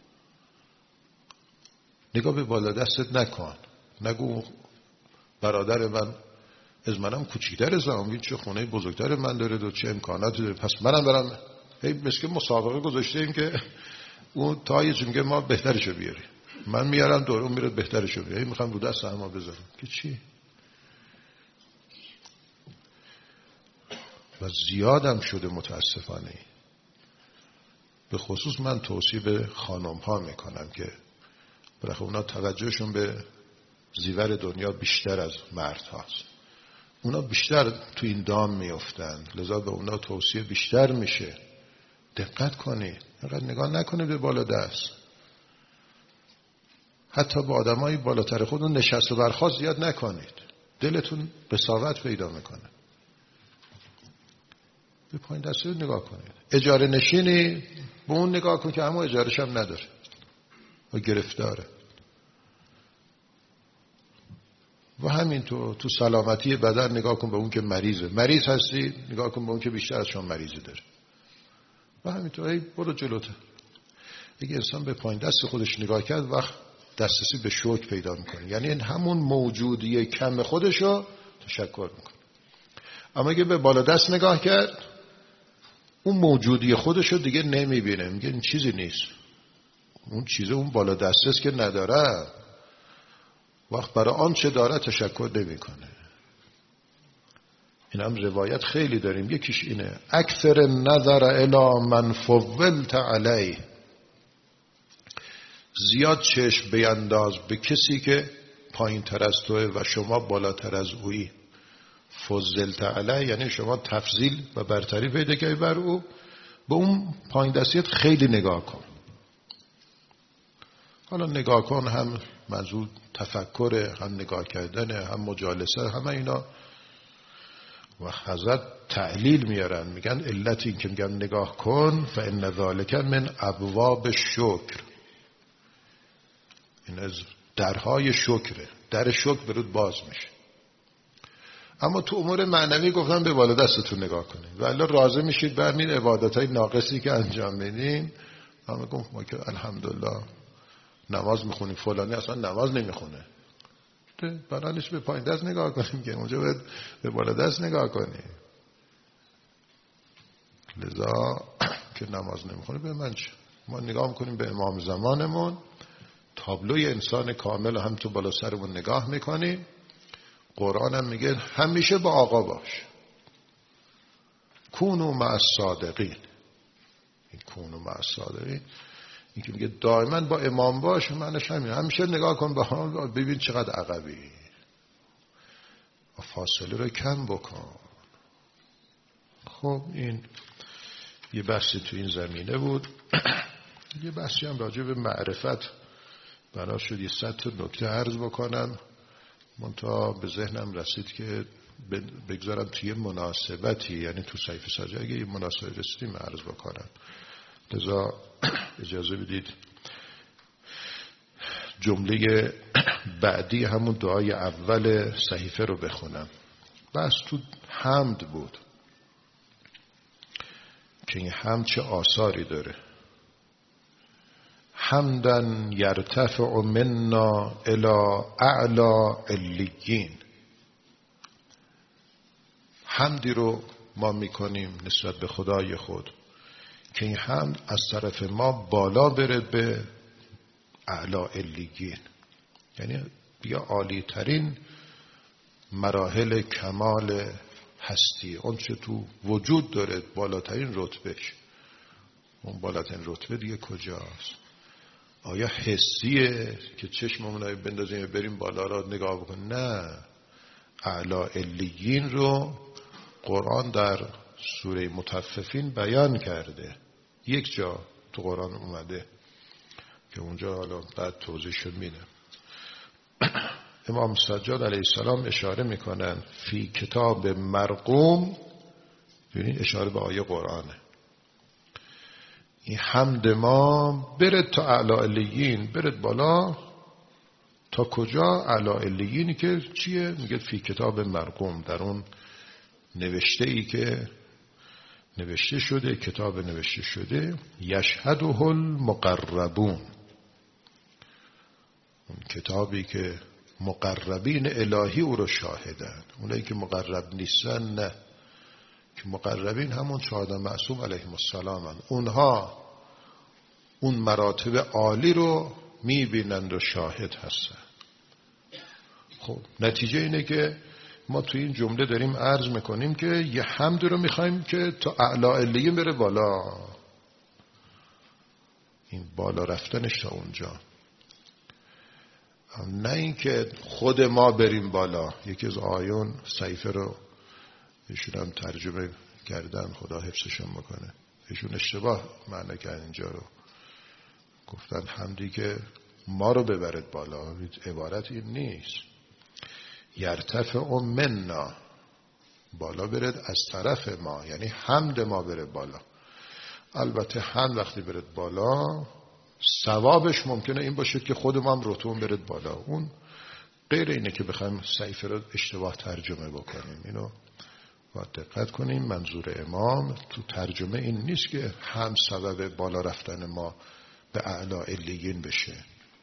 نگاه به بالا دستت نکن. نگو برادر من از منم کوچیک‌تر از من، چه خونه بزرگتر من داره و چه امکاناتی داره، پس منم برم. مثل مسابقه گذاشته ایم که اون تایج میگه ما بهترشو بیاریم، من میارم دور اون میره بهترشو بیاره، میخوام رو دست هم بذارم که چی؟ و زیادم شده متاسفانه. به خصوص من توصیه به خانم ها میکنم که برای اونا توجهشون به زیور دنیا بیشتر از مرد هاست. اونا بیشتر تو این دام میافتن، لذا به اونا توصیه بیشتر میشه. دقت کنید، اینقدر نگاه نکنید به بالا دست. حتی با آدمای بالاتر خودتون نشست و برخاست زیاد نکنید، دلتون قساوت پیدا میکنه. به پایین دستی نگاه کنید. اجاره نشینی به اون نگاه کن که همون اجارش هم نداره و گرفتاره. و همینطور تو سلامتی بدن نگاه کن به اون که مریضه. مریض هستی نگاه کن به اون که بیشتر از شما مریضی داره. و همینطور برو جلوتر. اگه انسان به پایین دست خودش نگاه کرد وقت دسترسی به شکر پیدا میکنه، یعنی همون موجودی کم خودشو تشکر میکنه. اما اگه به بالا دست نگاه کرد اون موجودی خودشو دیگه نمیبینه، میگه این چیزی نیست، اون چیزه اون بالا دست است که نداره، وقت برای آنچه داره تشکر نمیکنه. این هم روایت خیلی داریم، یکیش اینه اکثر نظر الی من فضلت علیه، زیاد چشم بینداز به کسی که پایین تر از توه و شما بالاتر از اویی. فضلت علیه یعنی شما تفضیل و برتری پیدا کردی بر او، به اون پایین دستیت خیلی نگاه کن. حالا نگاه کن هم منظور تفکر، هم نگاه کردن، هم مجالسه، همه اینا. و حضرت تعلیل میارن، میگن علت این که میگن نگاه کن فإن ذلک من ابواب شکر، این از درهای شکره، در شکر برود باز میشه. اما تو امور معنوی گفتن به بالا دستتون نگاه کنید و الا راضی میشید برمین عبادتهای ناقصی که انجام میدین. همه گفت ما که الحمدلله نماز میخونیم، فلانی اصلا نماز نمیخونه، بنا نیست به پایین دست نگاه کنیم که اونجا باید به بالا دست نگاه کنیم. لذا که نماز نمیخونه به من چه؟ ما نگاه میکنیم به امام زمانمون، تابلوی انسان کامل هم تو بالا سرمون نگاه میکنیم. قرآن هم میگه همیشه با آقا باش، کونوا مع الصادقین. این کونوا مع الصادقین این که میگه دائما با امام باش، معنیش همینه، همیشه نگاه کن به هم، ببین چقدر عقبی، فاصله رو کم بکن. خب این یه بحثی تو این زمینه بود. یه بحثی هم راجع به معرفت بنا شد یه 100 تا نکته عرض بکنم، منتها به ذهنم رسید که بگذارم توی مناسبتی، یعنی تو صحیفه سجا اگه یه مناسبت رسیدیم عرض بکنم. لذا اجازه بدید جمله بعدی همون دعای اول صحیفه رو بخونم. بس تو حمد بود که این حمد چه آثاری داره. حمدن یرتفع منا الی اعلی علیین. حمدی رو ما میکنیم نسبت به خدای خود که این حمد از طرف ما بالا بره به اعلی علیین، یعنی بیا عالی ترین مراحل کمال هستی، اون چه تو وجود داره بالاترین رتبهش. اون بالاترین رتبه دیگه کجاست؟ آیا حسیه که چشممون رو بندازیم بریم بالا را نگاه بکنیم؟ نه، اعلی علیین رو قرآن در سوره مطففین بیان کرده. یک جا تو قرآن اومده که اونجا حالا بعد توضیحش میدم. امام سجاد علیه السلام اشاره میکنن فی کتاب مرقوم، ببینید اشاره به آیه قرآنه. این حمد ما برد تا اعلی علیین، برد بالا تا کجا؟ اعلی علیینی که چیه؟ میگه فی کتاب مرقوم، در اون نوشته ای که نوشته شده، کتاب نوشته شده، یشهده المقربون، اون کتابی که مقربین الهی او رو شاهدن. اونایی که مقرب نیستن نه، که مقربین همون شهدان معصوم علیهم السلام، اونها اون مراتب عالی رو میبینند و شاهد هستن. خب نتیجه اینه که ما توی این جمله داریم عرض میکنیم که یه حمد رو میخوایم که تا اعلی علیین بره بالا، این بالا رفتنش تا اونجا، نه اینکه خود ما بریم بالا. یکی از آیون صحیفه رو ایشون هم ترجمه کردن، خدا حفظشون بکنه، ایشون اشتباه معنی کردن اینجا رو، گفتن حمدی که ما رو ببرد بالا. عبارت این نیست. یرتفع منا، بالا برد از طرف ما، یعنی حمد ما بره بالا. البته حمد وقتی برد بالا ثوابش ممکنه این باشه که خود ما هم رتون برد بالا، اون غیر اینه که بخوایم صحیفه رو اشتباه ترجمه بکنیم. اینو باید دقت کنیم. منظور امام تو ترجمه این نیست که هم سبب بالا رفتن ما به اعلی علیین بشه،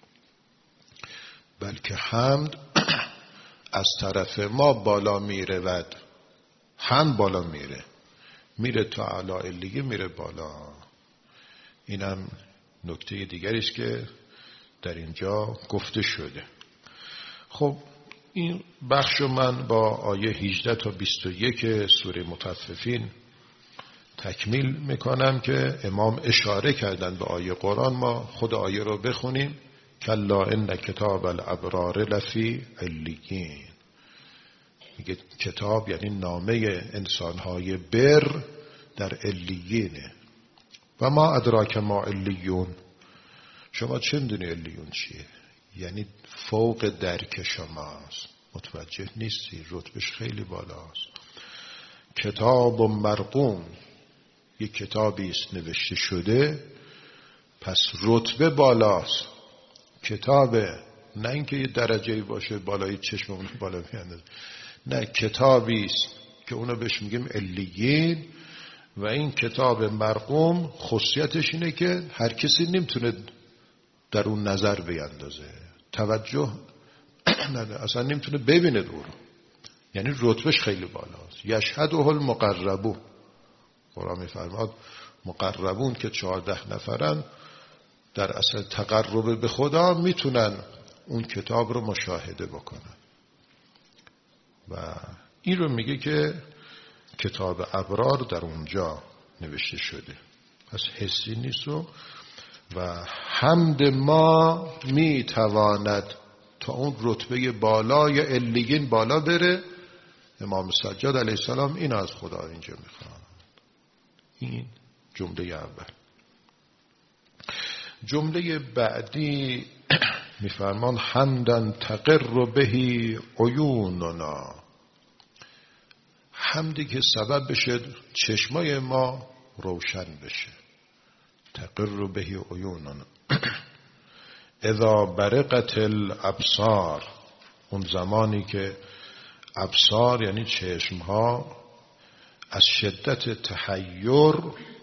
بلکه حمد از طرف ما بالا میره و هم بالا میره تا اعلی علیین میره بالا. اینم نکته دیگری است که در اینجا گفته شده. خب این بخش من با آیه 18 تا 21 سوره مطففین تکمیل میکنم که امام اشاره کردن به آیه قرآن. ما خود آیه رو بخونیم. کلا ان کتاب الابرار لفی علیین. میگه کتاب یعنی نامه انسانهای بر در علیینه. و ما ادراک ما علیون، شما چه میدونی علیون چیه؟ یعنی فوق درک شماست، متوجه نیستی، رتبش خیلی بالاست. کتاب مرقوم، یک کتابی است نوشته شده، پس رتبه بالاست. کتاب نه اینکه یه درجه‌ای باشه بالای چشممون بالا میاندازه، نه، کتابی است که اونو بهش میگیم علیین. و این کتاب مرقوم خاصیتش اینه که هر کسی نمیتونه در اون نظر بیندازه، توجه نده، اصلا نمیتونه ببینه او رو، یعنی رتبهش خیلی بالاست. یشهده المقربون، قرآن میفرماد مقربون که 14 نفرن در اصل تقرب به خدا میتونن اون کتاب رو مشاهده بکنن. و این رو میگه که کتاب ابرار در اونجا نوشته شده، پس حسی نیست. و حمد ما میتواند تا اون رتبه بالای علیین بالا بره. امام سجاد علیه السلام این از خدا اینجا میخواد. این جمله اول. جمله بعدی میفرمان حمدن تقر بهی عیوننا، حمدی که سبب بشه چشمای ما روشن بشه. تقر بهی عیوننا اذا برقت الابصار، اون زمانی که ابصار یعنی چشمها از شدت تحیر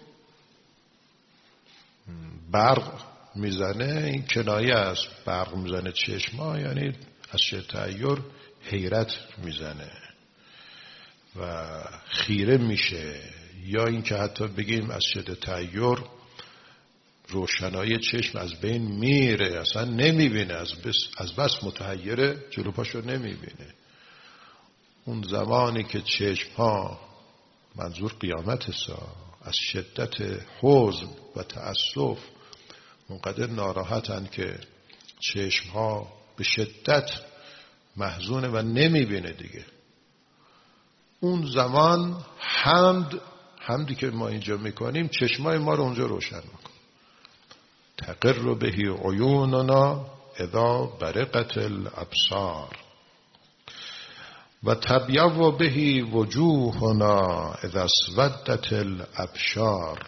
برق میزنه. این کنایه از برق میزنه چشمها، یعنی از شدت تحیر حیرت میزنه و خیره میشه، یا این که حتی بگیم از شدت تحیر روشنایی چشم از بین میره، اصلا نمیبینه، از بس متحیره جلو پاشو نمیبینه. اون زمانی که چشم ها، منظور قیامت از شدت حزن و تأسف اونقدر ناراحتن که چشم ها به شدت محزونه و نمیبینه دیگه، اون زمان حمدی که ما اینجا میکنیم چشمای ما رو اونجا روشن میکنه. تقر بهی عیوننا اذا برقت الابصار و تبیض بهی وجوهنا اذا اسودت الابشار.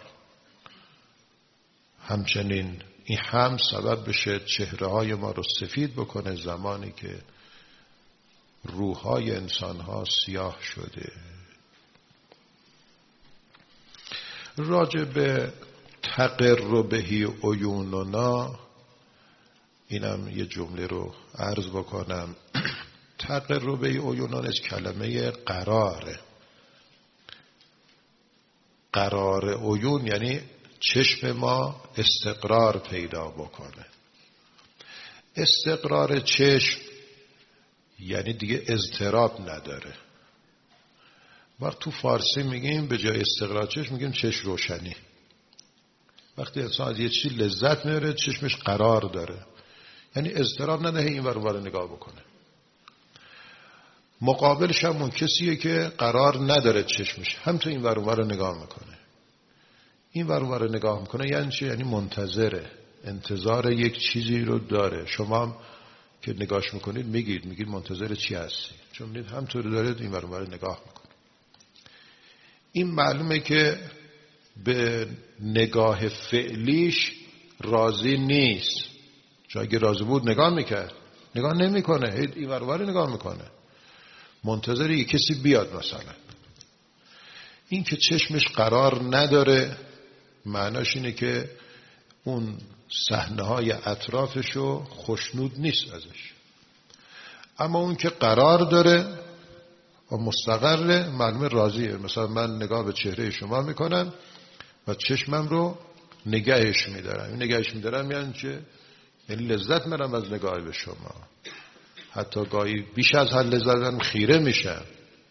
همچنین این هم سبب بشه چهره های ما رو سفید بکنه زمانی که روحهای انسان ها سیاه شده. راجع به تقر بهی عیوننا اینم یه جمله رو عرض بکنم. تقر بهی عیوننا از کلمه قراره. قرار عیون یعنی چشم ما استقرار پیدا بکنه. استقرار چشم یعنی دیگه اضطراب نداره. وقت تو فارسی میگیم به جای استقرار چشم میگیم چشم روشنی. وقتی انسان از یه چیز لذت میبره چشمش قرار داره، یعنی اضطراب نداره این ور اون ور نگاه بکنه. مقابلش هم اون کسیه که قرار نداره چشمش هم تو این ور اون ور نگاه میکنه. این ور اون ور نگاه میکنه یعنی چی؟ یعنی منتظره، انتظار یک چیزی رو داره. شما هم که نگاهش میکنید میگید منتظر چی هستی، چون میدید همطور دارید این ور اون ور نگاه میکنه. این معلومه که به نگاه فعلیش راضی نیست، چون اگه راضی بود نگاه میکرد. نگاه نمیکنه، این ور اون ور نگاه میکنه، منتظر یک کسی بیاد. مثلا این که چشمش قرار نداره معناش اینه که اون صحنه های اطرافشو خوشنود نیست ازش. اما اون که قرار داره و مستقره معلومه راضیه. مثلا من نگاه به چهره شما میکنم و چشمم رو نگهش میدارم. نگهش میدارم یعنی چه؟ یعنی لذت میبرم از نگاه به شما. حتی گاهی بیش از حد لذت دارم، خیره میشم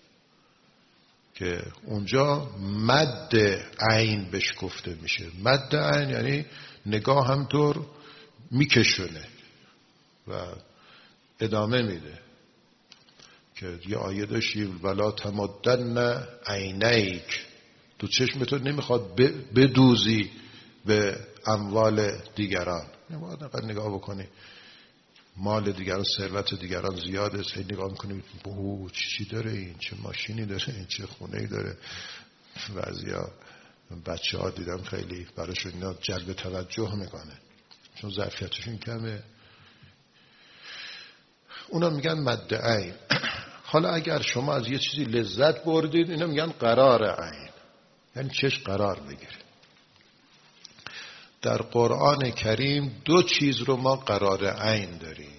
که اونجا مد عین بهش گفته میشه. مد عین یعنی نگاه همطور میکشونه و ادامه میده. که یه آیه داشتیم ولا تمدن عینیک، تو چشمتو نمیخواد بدوزی به اموال دیگران. نمیخواد نگاه بکنی مال دیگران، ثروت دیگران زیاده، هی نگاه میکنی چی داره این، چه ماشینی داره این، چه خونه‌ای داره. بعضیا بچه‌ها دیدم خیلی براشون اینا جلب توجه میکنه چون ظرفیتشون کمه. اونا میگن مد عین. حالا اگر شما از یه چیزی لذت بردید اینا میگن قرار عین، یعنی چشم قرار بگیره. در قرآن کریم دو چیز رو ما قرار عین داریم.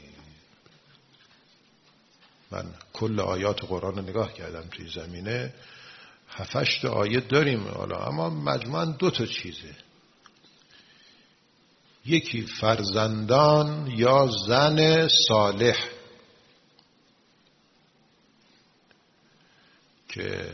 من کل آیات قرآن رو نگاه کردم توی زمینه 7-8 آیه داریم حالا، اما مجموعاً 2 چیزه. یکی فرزندان یا زن صالح که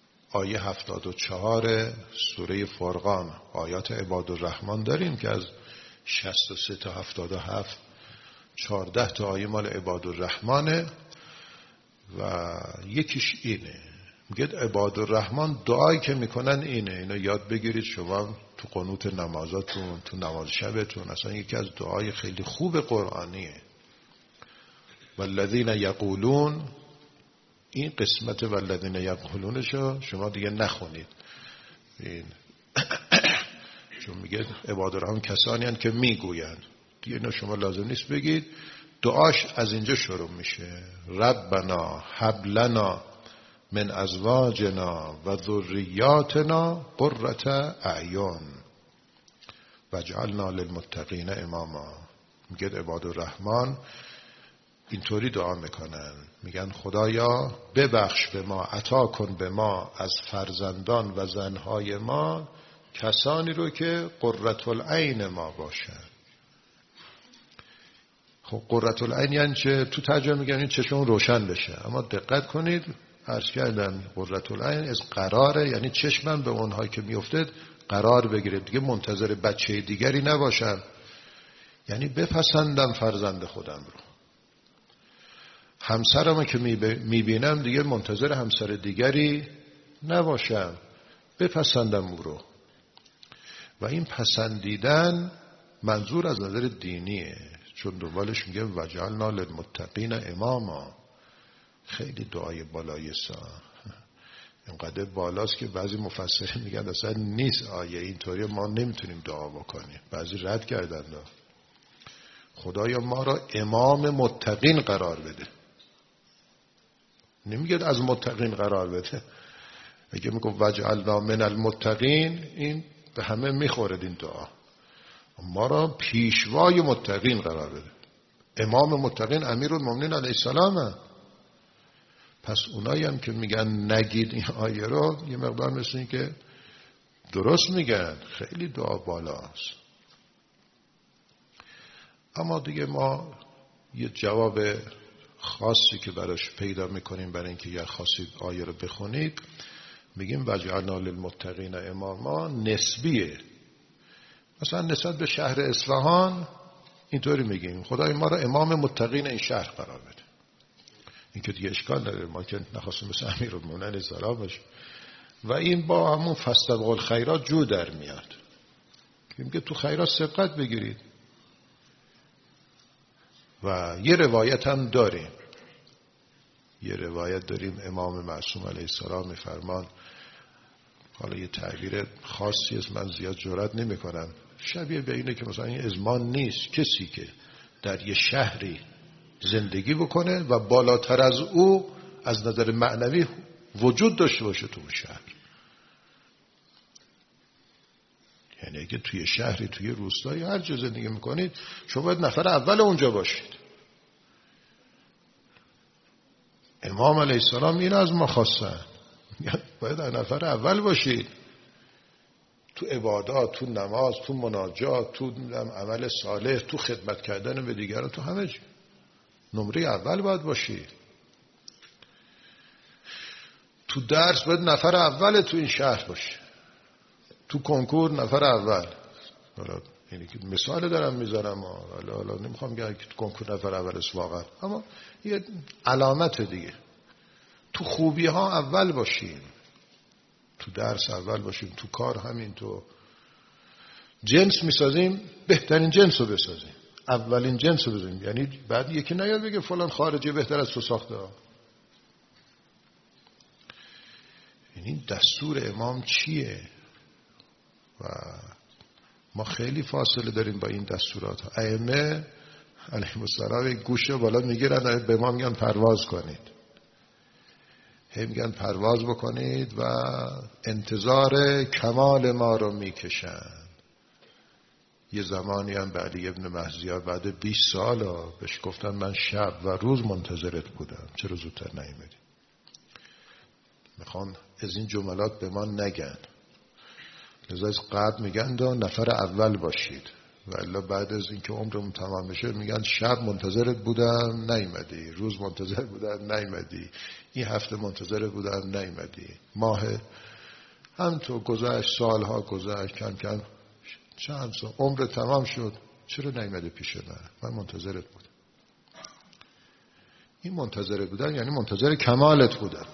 آیه 74 سوره فرقان، آیات عباد الرحمن داریم که از 63 تا 77 14 تا آیه مال عبادالرحمنه و یکیش اینه. میگه عبادالرحمن دعایی که میکنن اینو یاد بگیرید شما تو قنوت نمازاتون، تو نماز شبتون. اصلا یکی از دعای خیلی خوب قرآنیه. والذین یقولون، این قسمت والذین یقولونشو شما دیگه نخونید این چون میگه عبادالرحمن کسانی هستند که میگویند، دیگه اینو شما لازم نیست بگید. دعاش از اینجا شروع میشه: ربنا هب لنا من ازواجنا و ذریاتنا قرة اعین واجعلنا للمتقین اماما. میگه عبادالرحمن اینطوری دعا میکنن، میگن خدایا ببخش به ما، عطا کن به ما از فرزندان و زنهای ما کسانی رو که قرة العین ما باشن. خب قرة العین یعنی چه؟ تو ترجمه میگن این چشمون روشن بشه، اما دقت کنید عرض کردم قرة العین از قراره، یعنی چشمم به اونهایی که میافتد قرار بگیره، دیگه منتظر بچه دیگری نباشم. یعنی بپسندم فرزند خودم رو. همسرم که میبینم دیگه منتظر همسر دیگری نباشم، بپسندم او رو. و این پسندیدن منظور از نظر دینیه، چون دنبالش میگه وجعلنا للمتقین اماما. خیلی دعای بالایسا، اینقدر بالاست که بعضی مفسرین میگن اصلا نیست آیه اینطوری ما نمیتونیم دعا بکنیم. بعضی رد کردن خدایا ما را امام متقین قرار بده. نمیگه از متقین قرار بده. اگه میگه وجعلنا من المتقین، این به همه میخوره این دعا. ما را پیشوای متقین قرار بده. امام متقین امیرالمومنین علیه السلام. پس اونایی هم که میگن نگید این آیه رو، یه مقدار مثل این که درست میگن، خیلی دعا بالاست. اما دیگه ما یه جواب خاصی که براش پیدا میکنیم برای اینکه یه خاصی آیه رو بخونید، میگیم وجعلنا للمتقین اماما نسبیه. مثلا نسبت به شهر اصفهان اینطوری میگیم خدای ما رو امام متقین این شهر قرار بده. این که دیگه اشکال نداره، ما که نخواستیم مثل امیرالمومنین علیه السلام باشه. و این با همون فاستبقوا الخیرات جو در میاد که میگه تو خیرات سبقت بگیرید. و یه روایت هم داریم، امام معصوم علیه السلام میفرمان، حالا یه تعبیر خاصی است من زیاد جرئت نمی‌کنم، شبیه به اینه که مثلا این ازمان نیست کسی که در یه شهری زندگی بکنه و بالاتر از او از نظر معنوی وجود داشته باشه تو شهر. یعنی اگه توی شهری، توی روستایی، هر جا زندگی میکنید شما باید نفر اول اونجا باشید. امام علیه السلام این از ما خواستن، باید نفر اول باشید تو عبادات، تو نماز، تو مناجات، تو عمل صالح، تو خدمت کردن به دیگران، تو همه جا نمره اول باید باشید. تو درس باید نفر اول تو این شهر باشه، تو کنکور نفر اول. یعنی که مثال دارم میذارم، حالا نمیخوام بگم که تو کنکور نفر اول است واقعا، اما یه علامت دیگه. تو خوبی ها اول باشیم، تو درس اول باشیم، تو کار همین. تو جنس میسازیم بهترین جنس رو بسازیم، اولین جنس رو بسازیم. یعنی بعد یکی نیاد بگه فلان خارجی بهتر از تو ساخته. یعنی دستور امام چیه؟ و ما خیلی فاصله داریم با این دستورات. ائمه علیهم السلام گوشه بالا میگیرن، به ما میگن پرواز کنید، میگن پرواز بکنید و انتظار کمال ما رو میکشن. یه زمانی هم بعد ابن مهزیار بعد 20 سال بهش گفتن من شب و روز منتظرت بودم، چرا زودتر نیومدی؟ میخوان از این جملات به ما نگن، لذا از قبل میگن دا نفر اول باشید، و الا بعد از اینکه عمرمون تمام بشه میگن شب منتظرت بودم نیومدی، روز منتظر بودم نیومدی، این هفته منتظر بودم نیومدی، ماه هم تو گذشت، سالها گذشت، کم کم چند سال عمر تمام شد چرا نیامده پیش من منتظرت بودم. این منتظر بودن یعنی منتظر کمالت بودن،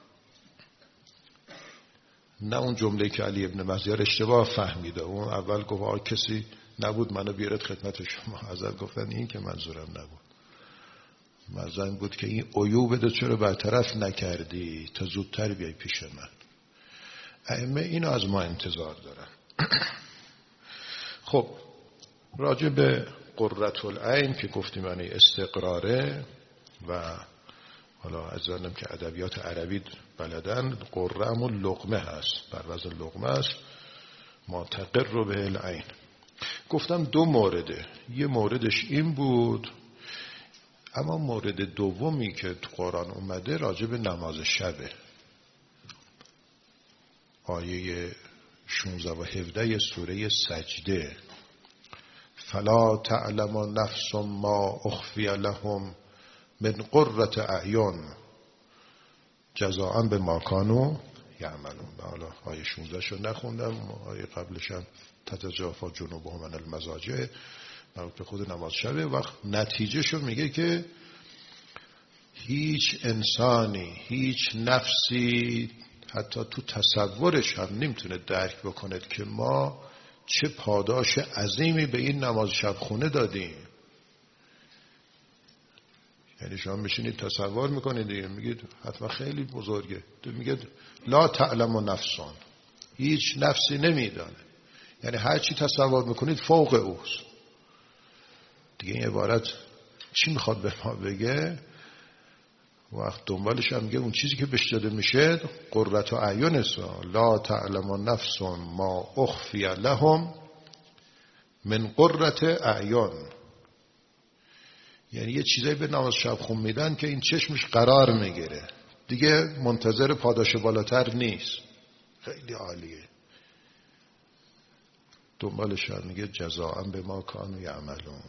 نه اون جمله که علی ابن مهدیار اشتباه فهمیده. اون اول گفت کسی نبود منو بیارد خدمت شما. حضرت گفتن این که منظورم نبود، منظورم بود که این عیوبت چرا برطرف نکردی تا زودتر بیای پیش من. ائمه اینو از ما انتظار دارن. خب راجع به قرة العین که گفتیم یعنی استقراره و حالا از آنم که ادبیات عربی بلدن، قره همون لقمه هست، بر وزن لقمه است، ما تقر به العین. گفتم دو مورده، یه موردش این بود، اما مورد دومی که تو قرآن اومده راجع به نماز شبه. آیه 16 و 17 سوره سجده، فلا تعلم نفس ما اخفی لهم من قرة اعین جزاء بما کانوا یعملون. حالا آیه 16 شو نخوندم، آیه قبلش هم تتجافا جنوبهم عن المضاجع، مربوط خود نماز شبه. وقت نتیجه شو میگه که هیچ انسانی، هیچ نفسی حتی تو تصورش هم نمیتونه درک بکند که ما چه پاداش عظیمی به این نماز شب خونه دادیم. یعنی شما میشینید تصور میکنید دیگه، میگید حتما خیلی بزرگه، تو میگید لا تعلم نفسان، هیچ نفسی نمیدانه، یعنی هر چی تصور میکنید فوق اوست دیگه. این عبارت چی میخواد به ما بگه؟ وقت دنبالش هم میگه اون چیزی که بهش داده میشه قرة اعین است. لا تعلم نفس ما اخفی لهم من قرة اعین، یعنی یه چیزایی به نماز شب خون میدن که این چشمش قرار میگیره دیگه، منتظر پاداش بالاتر نیست. خیلی عالیه. دنبالش هم میگه جزاء بما کانوا یعملون.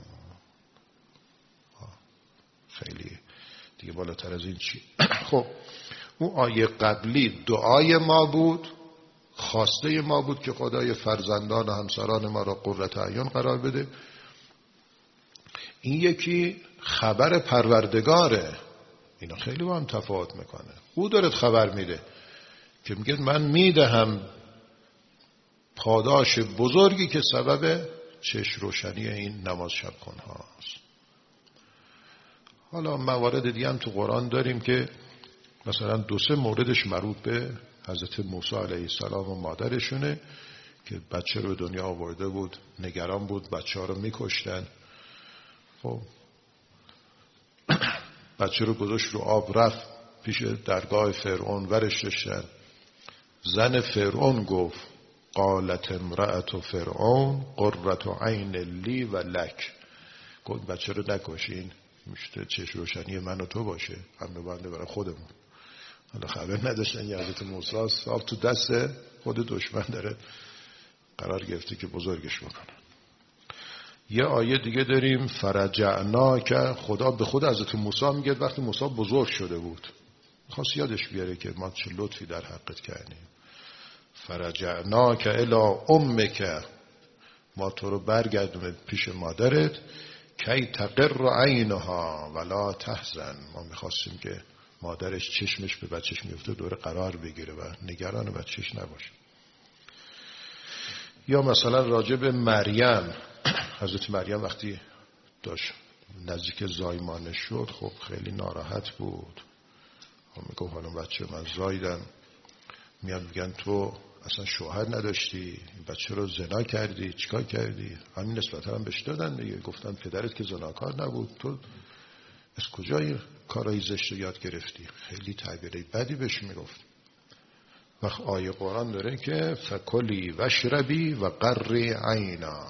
خیلی دیگه بالاتر از این چی؟ خب اون آیه قبلی دعای ما بود، خواسته ما بود که خدای فرزندان و همسران ما را قرة اعین قرار بده. این یکی خبر پروردگاره، اینا خیلی با هم تفاوت میکنه. او داره خبر میده که میگه من میدهم پاداش بزرگی که سبب چشم روشنی این نماز شب خون هاست. حالا موارد دیگه هم تو قرآن داریم که مثلا 2-3 موردش مربوط به حضرت موسی علیه السلام و مادرشونه که بچه رو به دنیا آورده بود، نگران بود بچه ها رو میکشتن. خب بچه رو گذاشت رو آب، رفت پیش درگاه فرعون، ورش داشتن. زن فرعون گفت قالت امرأة فرعون قرة عین لی و لک، گفت بچه رو نکشین، میشه چشم روشنی من و تو باشه، هم ببنده برای خودمون. حالا خبر نداشتن یه حضرت موسی صاحب تو دست خود دشمن داره قرار گرفته که بزرگش بکنن. یه آیه دیگه داریم فرجعنا، که خدا به خود حضرت موسی میگه وقتی موسی بزرگ شده بود خواست یادش بیاره که ما چه لطفی در حقت کردیم. فرجعنا که الی امک، ما تو رو برگردونیم پیش مادرت، کی تقر عینها ولا تحزن، ما میخواستیم که مادرش چشمش به بچهش میفته دوره قرار بگیره و نگران بچهش نباشه. یا مثلا راجع به مریم، حضرت مریم وقتی داشت نزدیک زایمانش شد خب خیلی ناراحت بود. میگه حالا بچه من زایدم، میان میگن تو اصلا شوهر نداشتی، این بچه رو زنا کردی، چیکار کردی؟ همین نسبت هم بهش دادن دیگه، گفتن پدرت که زناکار نبود، تو از کجا این کارهای زشت رو یاد گرفتی؟ خیلی تعبیرای بدی بهش میگفت. وقت آیه قرآن داره که فکلی وشربی و قری عینا،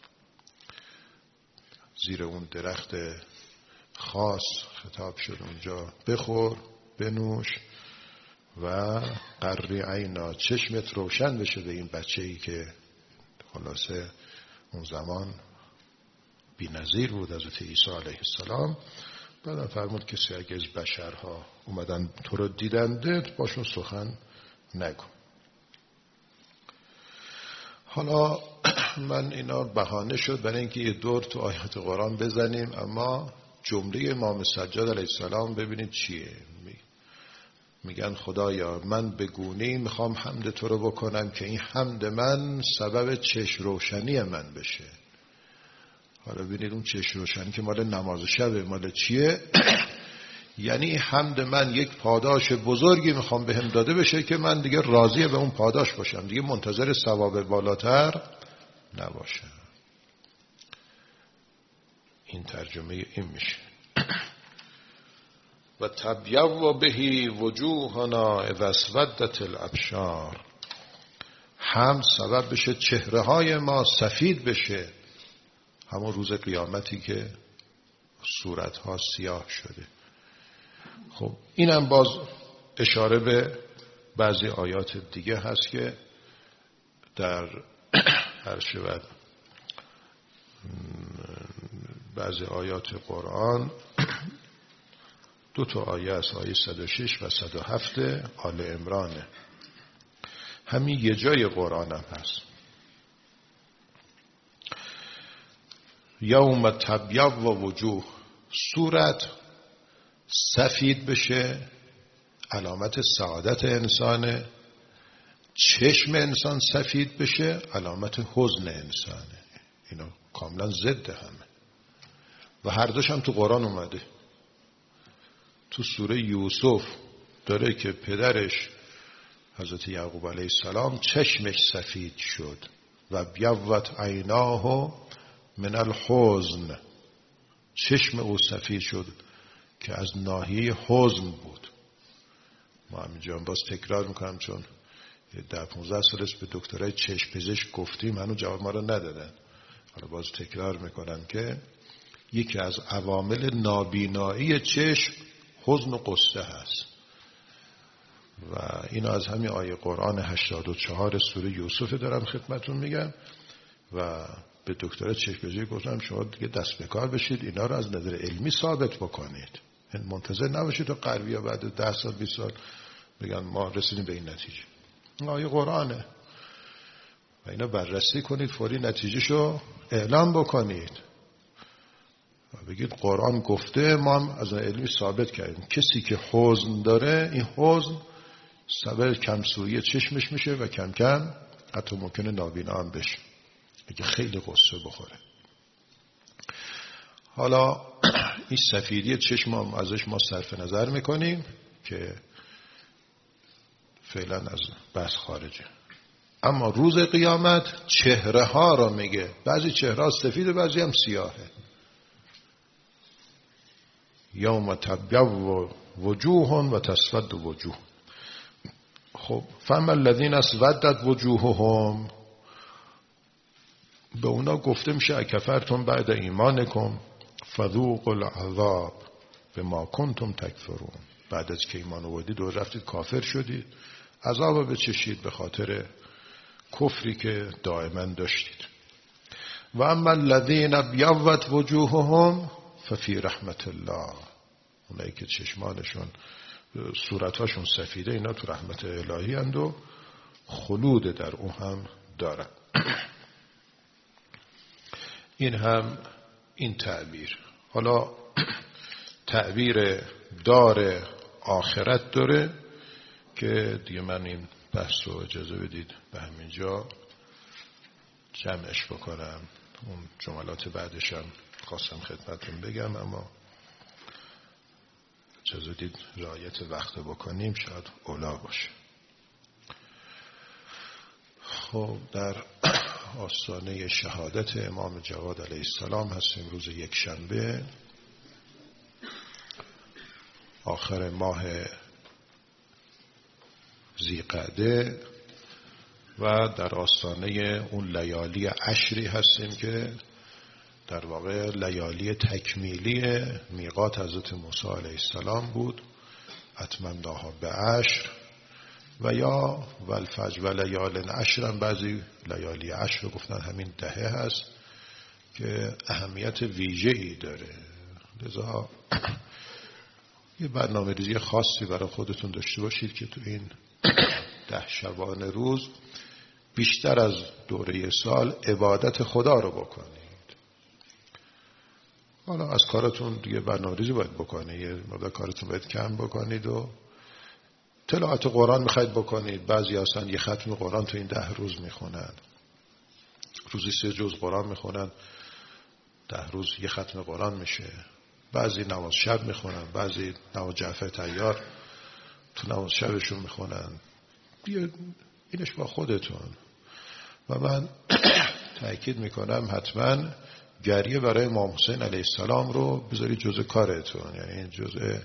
زیر اون درخت خاص خطاب شد اونجا، بخور بنوش و قری عینا، چشمت روشن بشه به این بچه‌ای که خلاصه اون زمان بی‌نظیر بود، حضرت عیسی علیه السلام. بعد فرمود کسی اگه از بشرها اومدن تو رو دیدندت باشون سخن نگو. حالا من اینا بهانه شد برای اینکه یه دور تو آیات قرآن بزنیم، اما جمله امام سجاد علیه السلام ببینید چیه. میگن خدایا من به گونه‌ای میخوام حمد تو رو بکنم که این حمد من سبب چشم روشنی من بشه. حالا ببینید اون چشم روشنی که مال نماز شبه مال چیه؟ یعنی حمد من یک پاداش بزرگی میخوام بهم داده بشه که من دیگه راضی به اون پاداش باشم، دیگه منتظر ثواب بالاتر نباشم. این ترجمه این میشه. و تبیض بهی وجوهنا اذا اسودت الابشار. هم سبب بشه چهره های ما سفید بشه، همون روز قیامتی که صورت ها سیاه شده. خب اینم باز اشاره به بعضی آیات دیگه هست که در هر شود بعضی آیات قرآن، 2 آیه از آیه 106 و 107 آل عمرانه، همین یه جای قرآن هم هست. یوم تبیض و وجوه، صورت سفید بشه علامت سعادت انسانه، چشم انسان سفید بشه علامت حزن انسانه. اینا کاملا ضد همه و هر دوش هم تو قرآن اومده. تو سوره یوسف داره که پدرش حضرت یعقوب علیه السلام چشمش سفید شد و بیضت عیناه من الحزن، چشم او سفید شد که از ناحیه حزن بود. ما همینجا باز تکرار میکنم چون 10-15 سال است به دکترای چشم پزشک گفتیم هنوز جواب ما رو ندادن. حالا باز تکرار میکنم که یکی از عوامل نابینایی چشم حزن و قصه هست و اینو از همین آیه قرآن 84 سوره یوسف دارم خدمتون میگم و به دکتر چشم پزشک گفتم شما دیگه دست به کار بشید اینا رو از نظر علمی ثابت بکنید، منتظر نباشید تا قلبیا بعد 10 سال 20 سال بگن ما رسیدیم به این نتیجه. این آیه قرآنه و اینا بررسی کنید، فوری نتیجهشو اعلام بکنید و بگید قرآن گفته، ما هم از علمی ثابت کردیم کسی که حزن داره این حزن سبب کمسویی چشمش میشه و کم کم حتی ممکنه نابینا هم بشه اگه خیلی قصه بخوره. حالا این سفیدی چشم هم ازش ما صرف نظر میکنیم که فعلا از بحث خارجه. اما روز قیامت چهره ها را میگه، بعضی چهره ها سفیده بعضی هم سیاهه. یوم تبیض وجوه و تسود وجوه. خب فاما الذین اسودت وجوههم، به اونا گفته میشه اکفرتم بعد ایمانکم فذوقوا العذاب بما کنتم تکفرون. بعد از که ایمان آوردید و رفتید کافر شدید، عذاب بچشید به خاطر کفری که دائما داشتید. و اما الذین ابیضت وجوههم ففی رحمت الله، اونایی که چشمانشون صورتاشون سفیده اینا تو رحمت الهی اند و خلود در اون هم دارن. این هم این تعبیر. حالا تعبیر دار آخرت داره که دیگه من این بحث رو اجازه بدید به همینجا جمعش بکنم. اون جملات بعدشم خواستم خدمتون بگم اما اجازه دید رعایت وقت بکنیم شاید اولا باشه. خب در آستانه شهادت امام جواد علیه السلام هستیم. روز یکشنبه آخر ماه ذی‌قعده و در آستانه اون لیالی عشری هستیم که در واقع لیالی تکمیلی میقات حضرت موسی علیه السلام بود. اتممناها به عشر و یا والفجر و لیال عشر، هم بعضی لیالی عشر رو گفتن همین دهه هست که اهمیت ویژه‌ای داره. لذا یه برنامه ریزی خاصی برای خودتون داشته باشید که تو این 10 شبانه روز بیشتر از دوره سال عبادت خدا رو بکنید. حالا از کارتون دیگه برنامه‌ریزی باید بکنید، یه مقدار کارتون باید کم بکنید و تلاوت قرآن میخواید بکنید. بعضی اصلا یه ختم قرآن تو این 10 روز میخونن، روزی 3 جز قرآن میخونن، 10 روز یه ختم قرآن میشه. بعضی نماز شب میخونن، بعضی نماز جعفر طیار تو نماز شبشون میخونن. اینش با خودتون. و من تأکید میکنم حتما گریه برای امام حسین علیه السلام رو بذاری جزء کارتون، یعنی جزء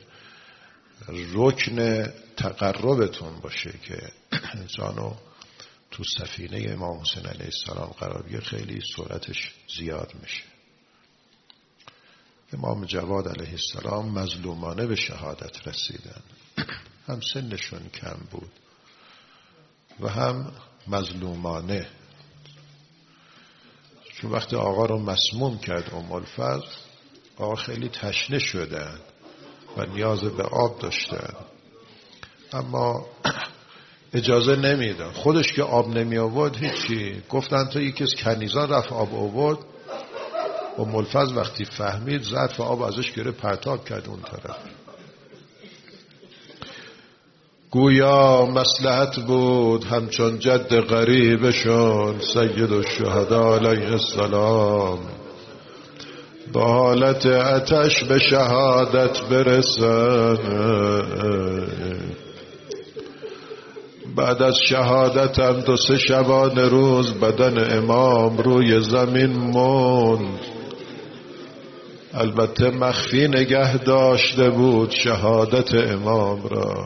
رکن تقربتون باشه که انسانو تو سفینه امام حسین علیه السلام قرار بگیره، خیلی سرعتش زیاد میشه. امام جواد علیه السلام مظلومانه به شهادت رسیدن، هم سنشون کم بود و هم مظلومانه، چون وقتی آقا رو مسموم کرد ام الفضل، آقا خیلی تشنه شدن و نیاز به آب داشتن، اما اجازه نمیدن. خودش که آب نمی آورد هیچی، گفتن تو یکی از کنیزان رفت آب آورد. ام الفضل وقتی فهمید ظرف آب ازش گرفت پرتاب کرد اون طرف. گویا مصلحت بود همچون جد غریبشون سید الشهدا علیه السلام با حالت آتش به شهادت برسن. بعد از شهادت هم 2-3 شبانه روز بدن امام روی زمین موند. البته مخفی نگه داشته بود شهادت امام را،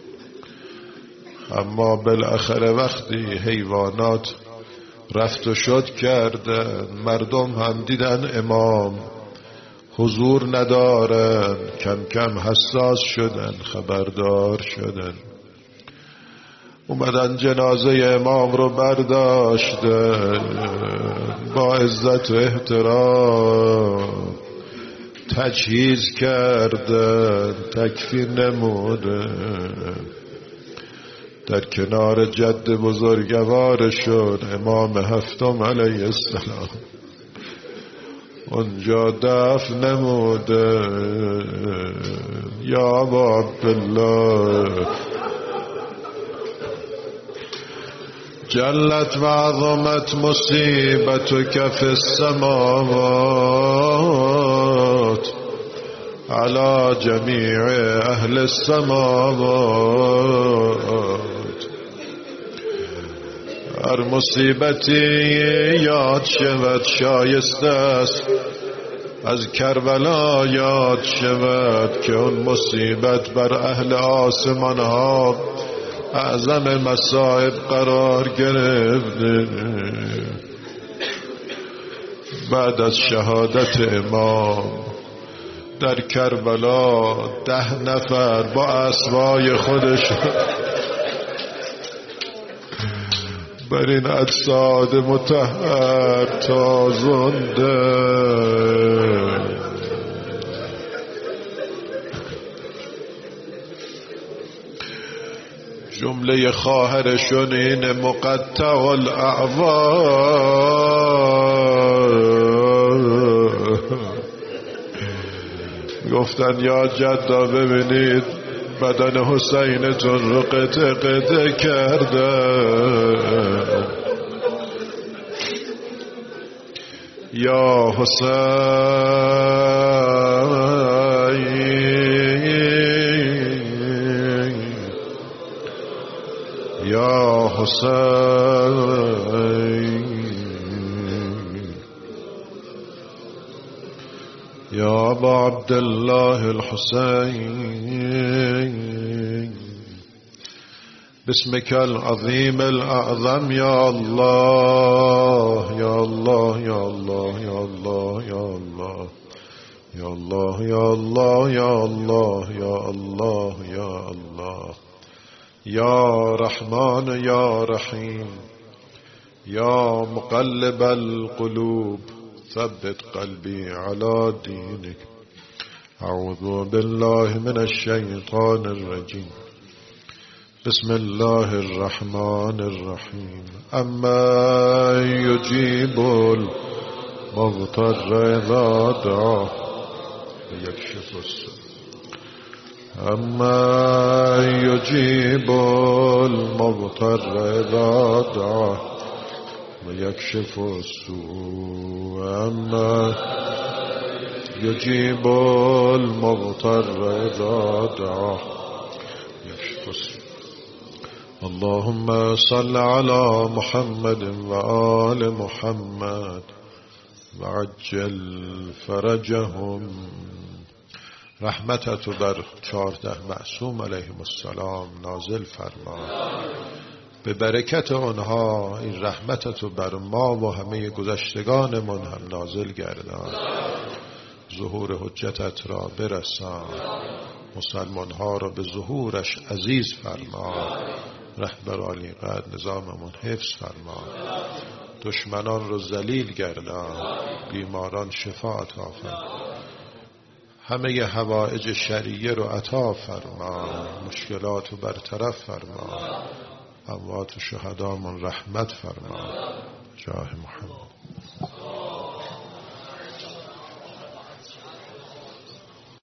اما بالاخره وقتی حیوانات رفت و شد کردن، مردم هم دیدن امام حضور ندارن، کم کم حساس شدن، خبردار شدن، اومدن جنازه امام رو برداشتن، با عزت و احترام تجهیز کردن، تکفین نمودن. در کنار جد بزرگوارشون امام هفتم علیه السلام اونجا دفن نموده. یا ابا عبدالله جلت و عظمت مصیبتک فی السماوات علی جمیع اهل السماوات. هر مصیبتی یاد شود شایسته است از کربلا یاد شود که اون مصیبت بر اهل آسمان ها اعظم مصائب قرار گرفت. بعد از شهادت امام در کربلا 10 نفر با اسبای خودش بر این اجساد مطهر تازنده. جمله خواهرشون این مقطع الاعوار گفتن یا جدا ببینید بدن حسینتون رو قطع قطع کرده. یا حسین یا حسین یا ابا عبدالله الحسین بسمك العظیم الاعظم یا الله یا الله یا الله یا الله یا الله یا الله یا الله یا الله یا الله یا الله یا رحمان یا رحیم یا مقلب القلوب ثبت قلبي على دينك. أعوذ بالله من الشيطان الرجيم. بسم الله الرحمن الرحیم. اما یجیب المضطر اذا دعاه ویکشف السوء. اما یجیب المضطر اذا دعاه ویکشف السوء. اما یجیب المضطر اذا دعاه ویکشف السوء. اللهم صل على محمد وآل محمد وعجل فرجهم. رحمتت بر 14 معصوم علیهم السلام نازل فرما. به برکت آنها این رحمتت بر ما و همه گذشتگانمان هم نازل گردان. ظهور حجتت را برسان. مسلمان ها را به ظهورش عزیز فرما. رهبر عالی قدر نظاممون حفظ فرما. دشمنان را ذلیل گردان. بیماران شفا عطا فرما. همه حوائج شرعیه رو عطا فرما. مشکلات رو برطرف فرما. اموات و شهدامون رحمت فرما. جاه محمد.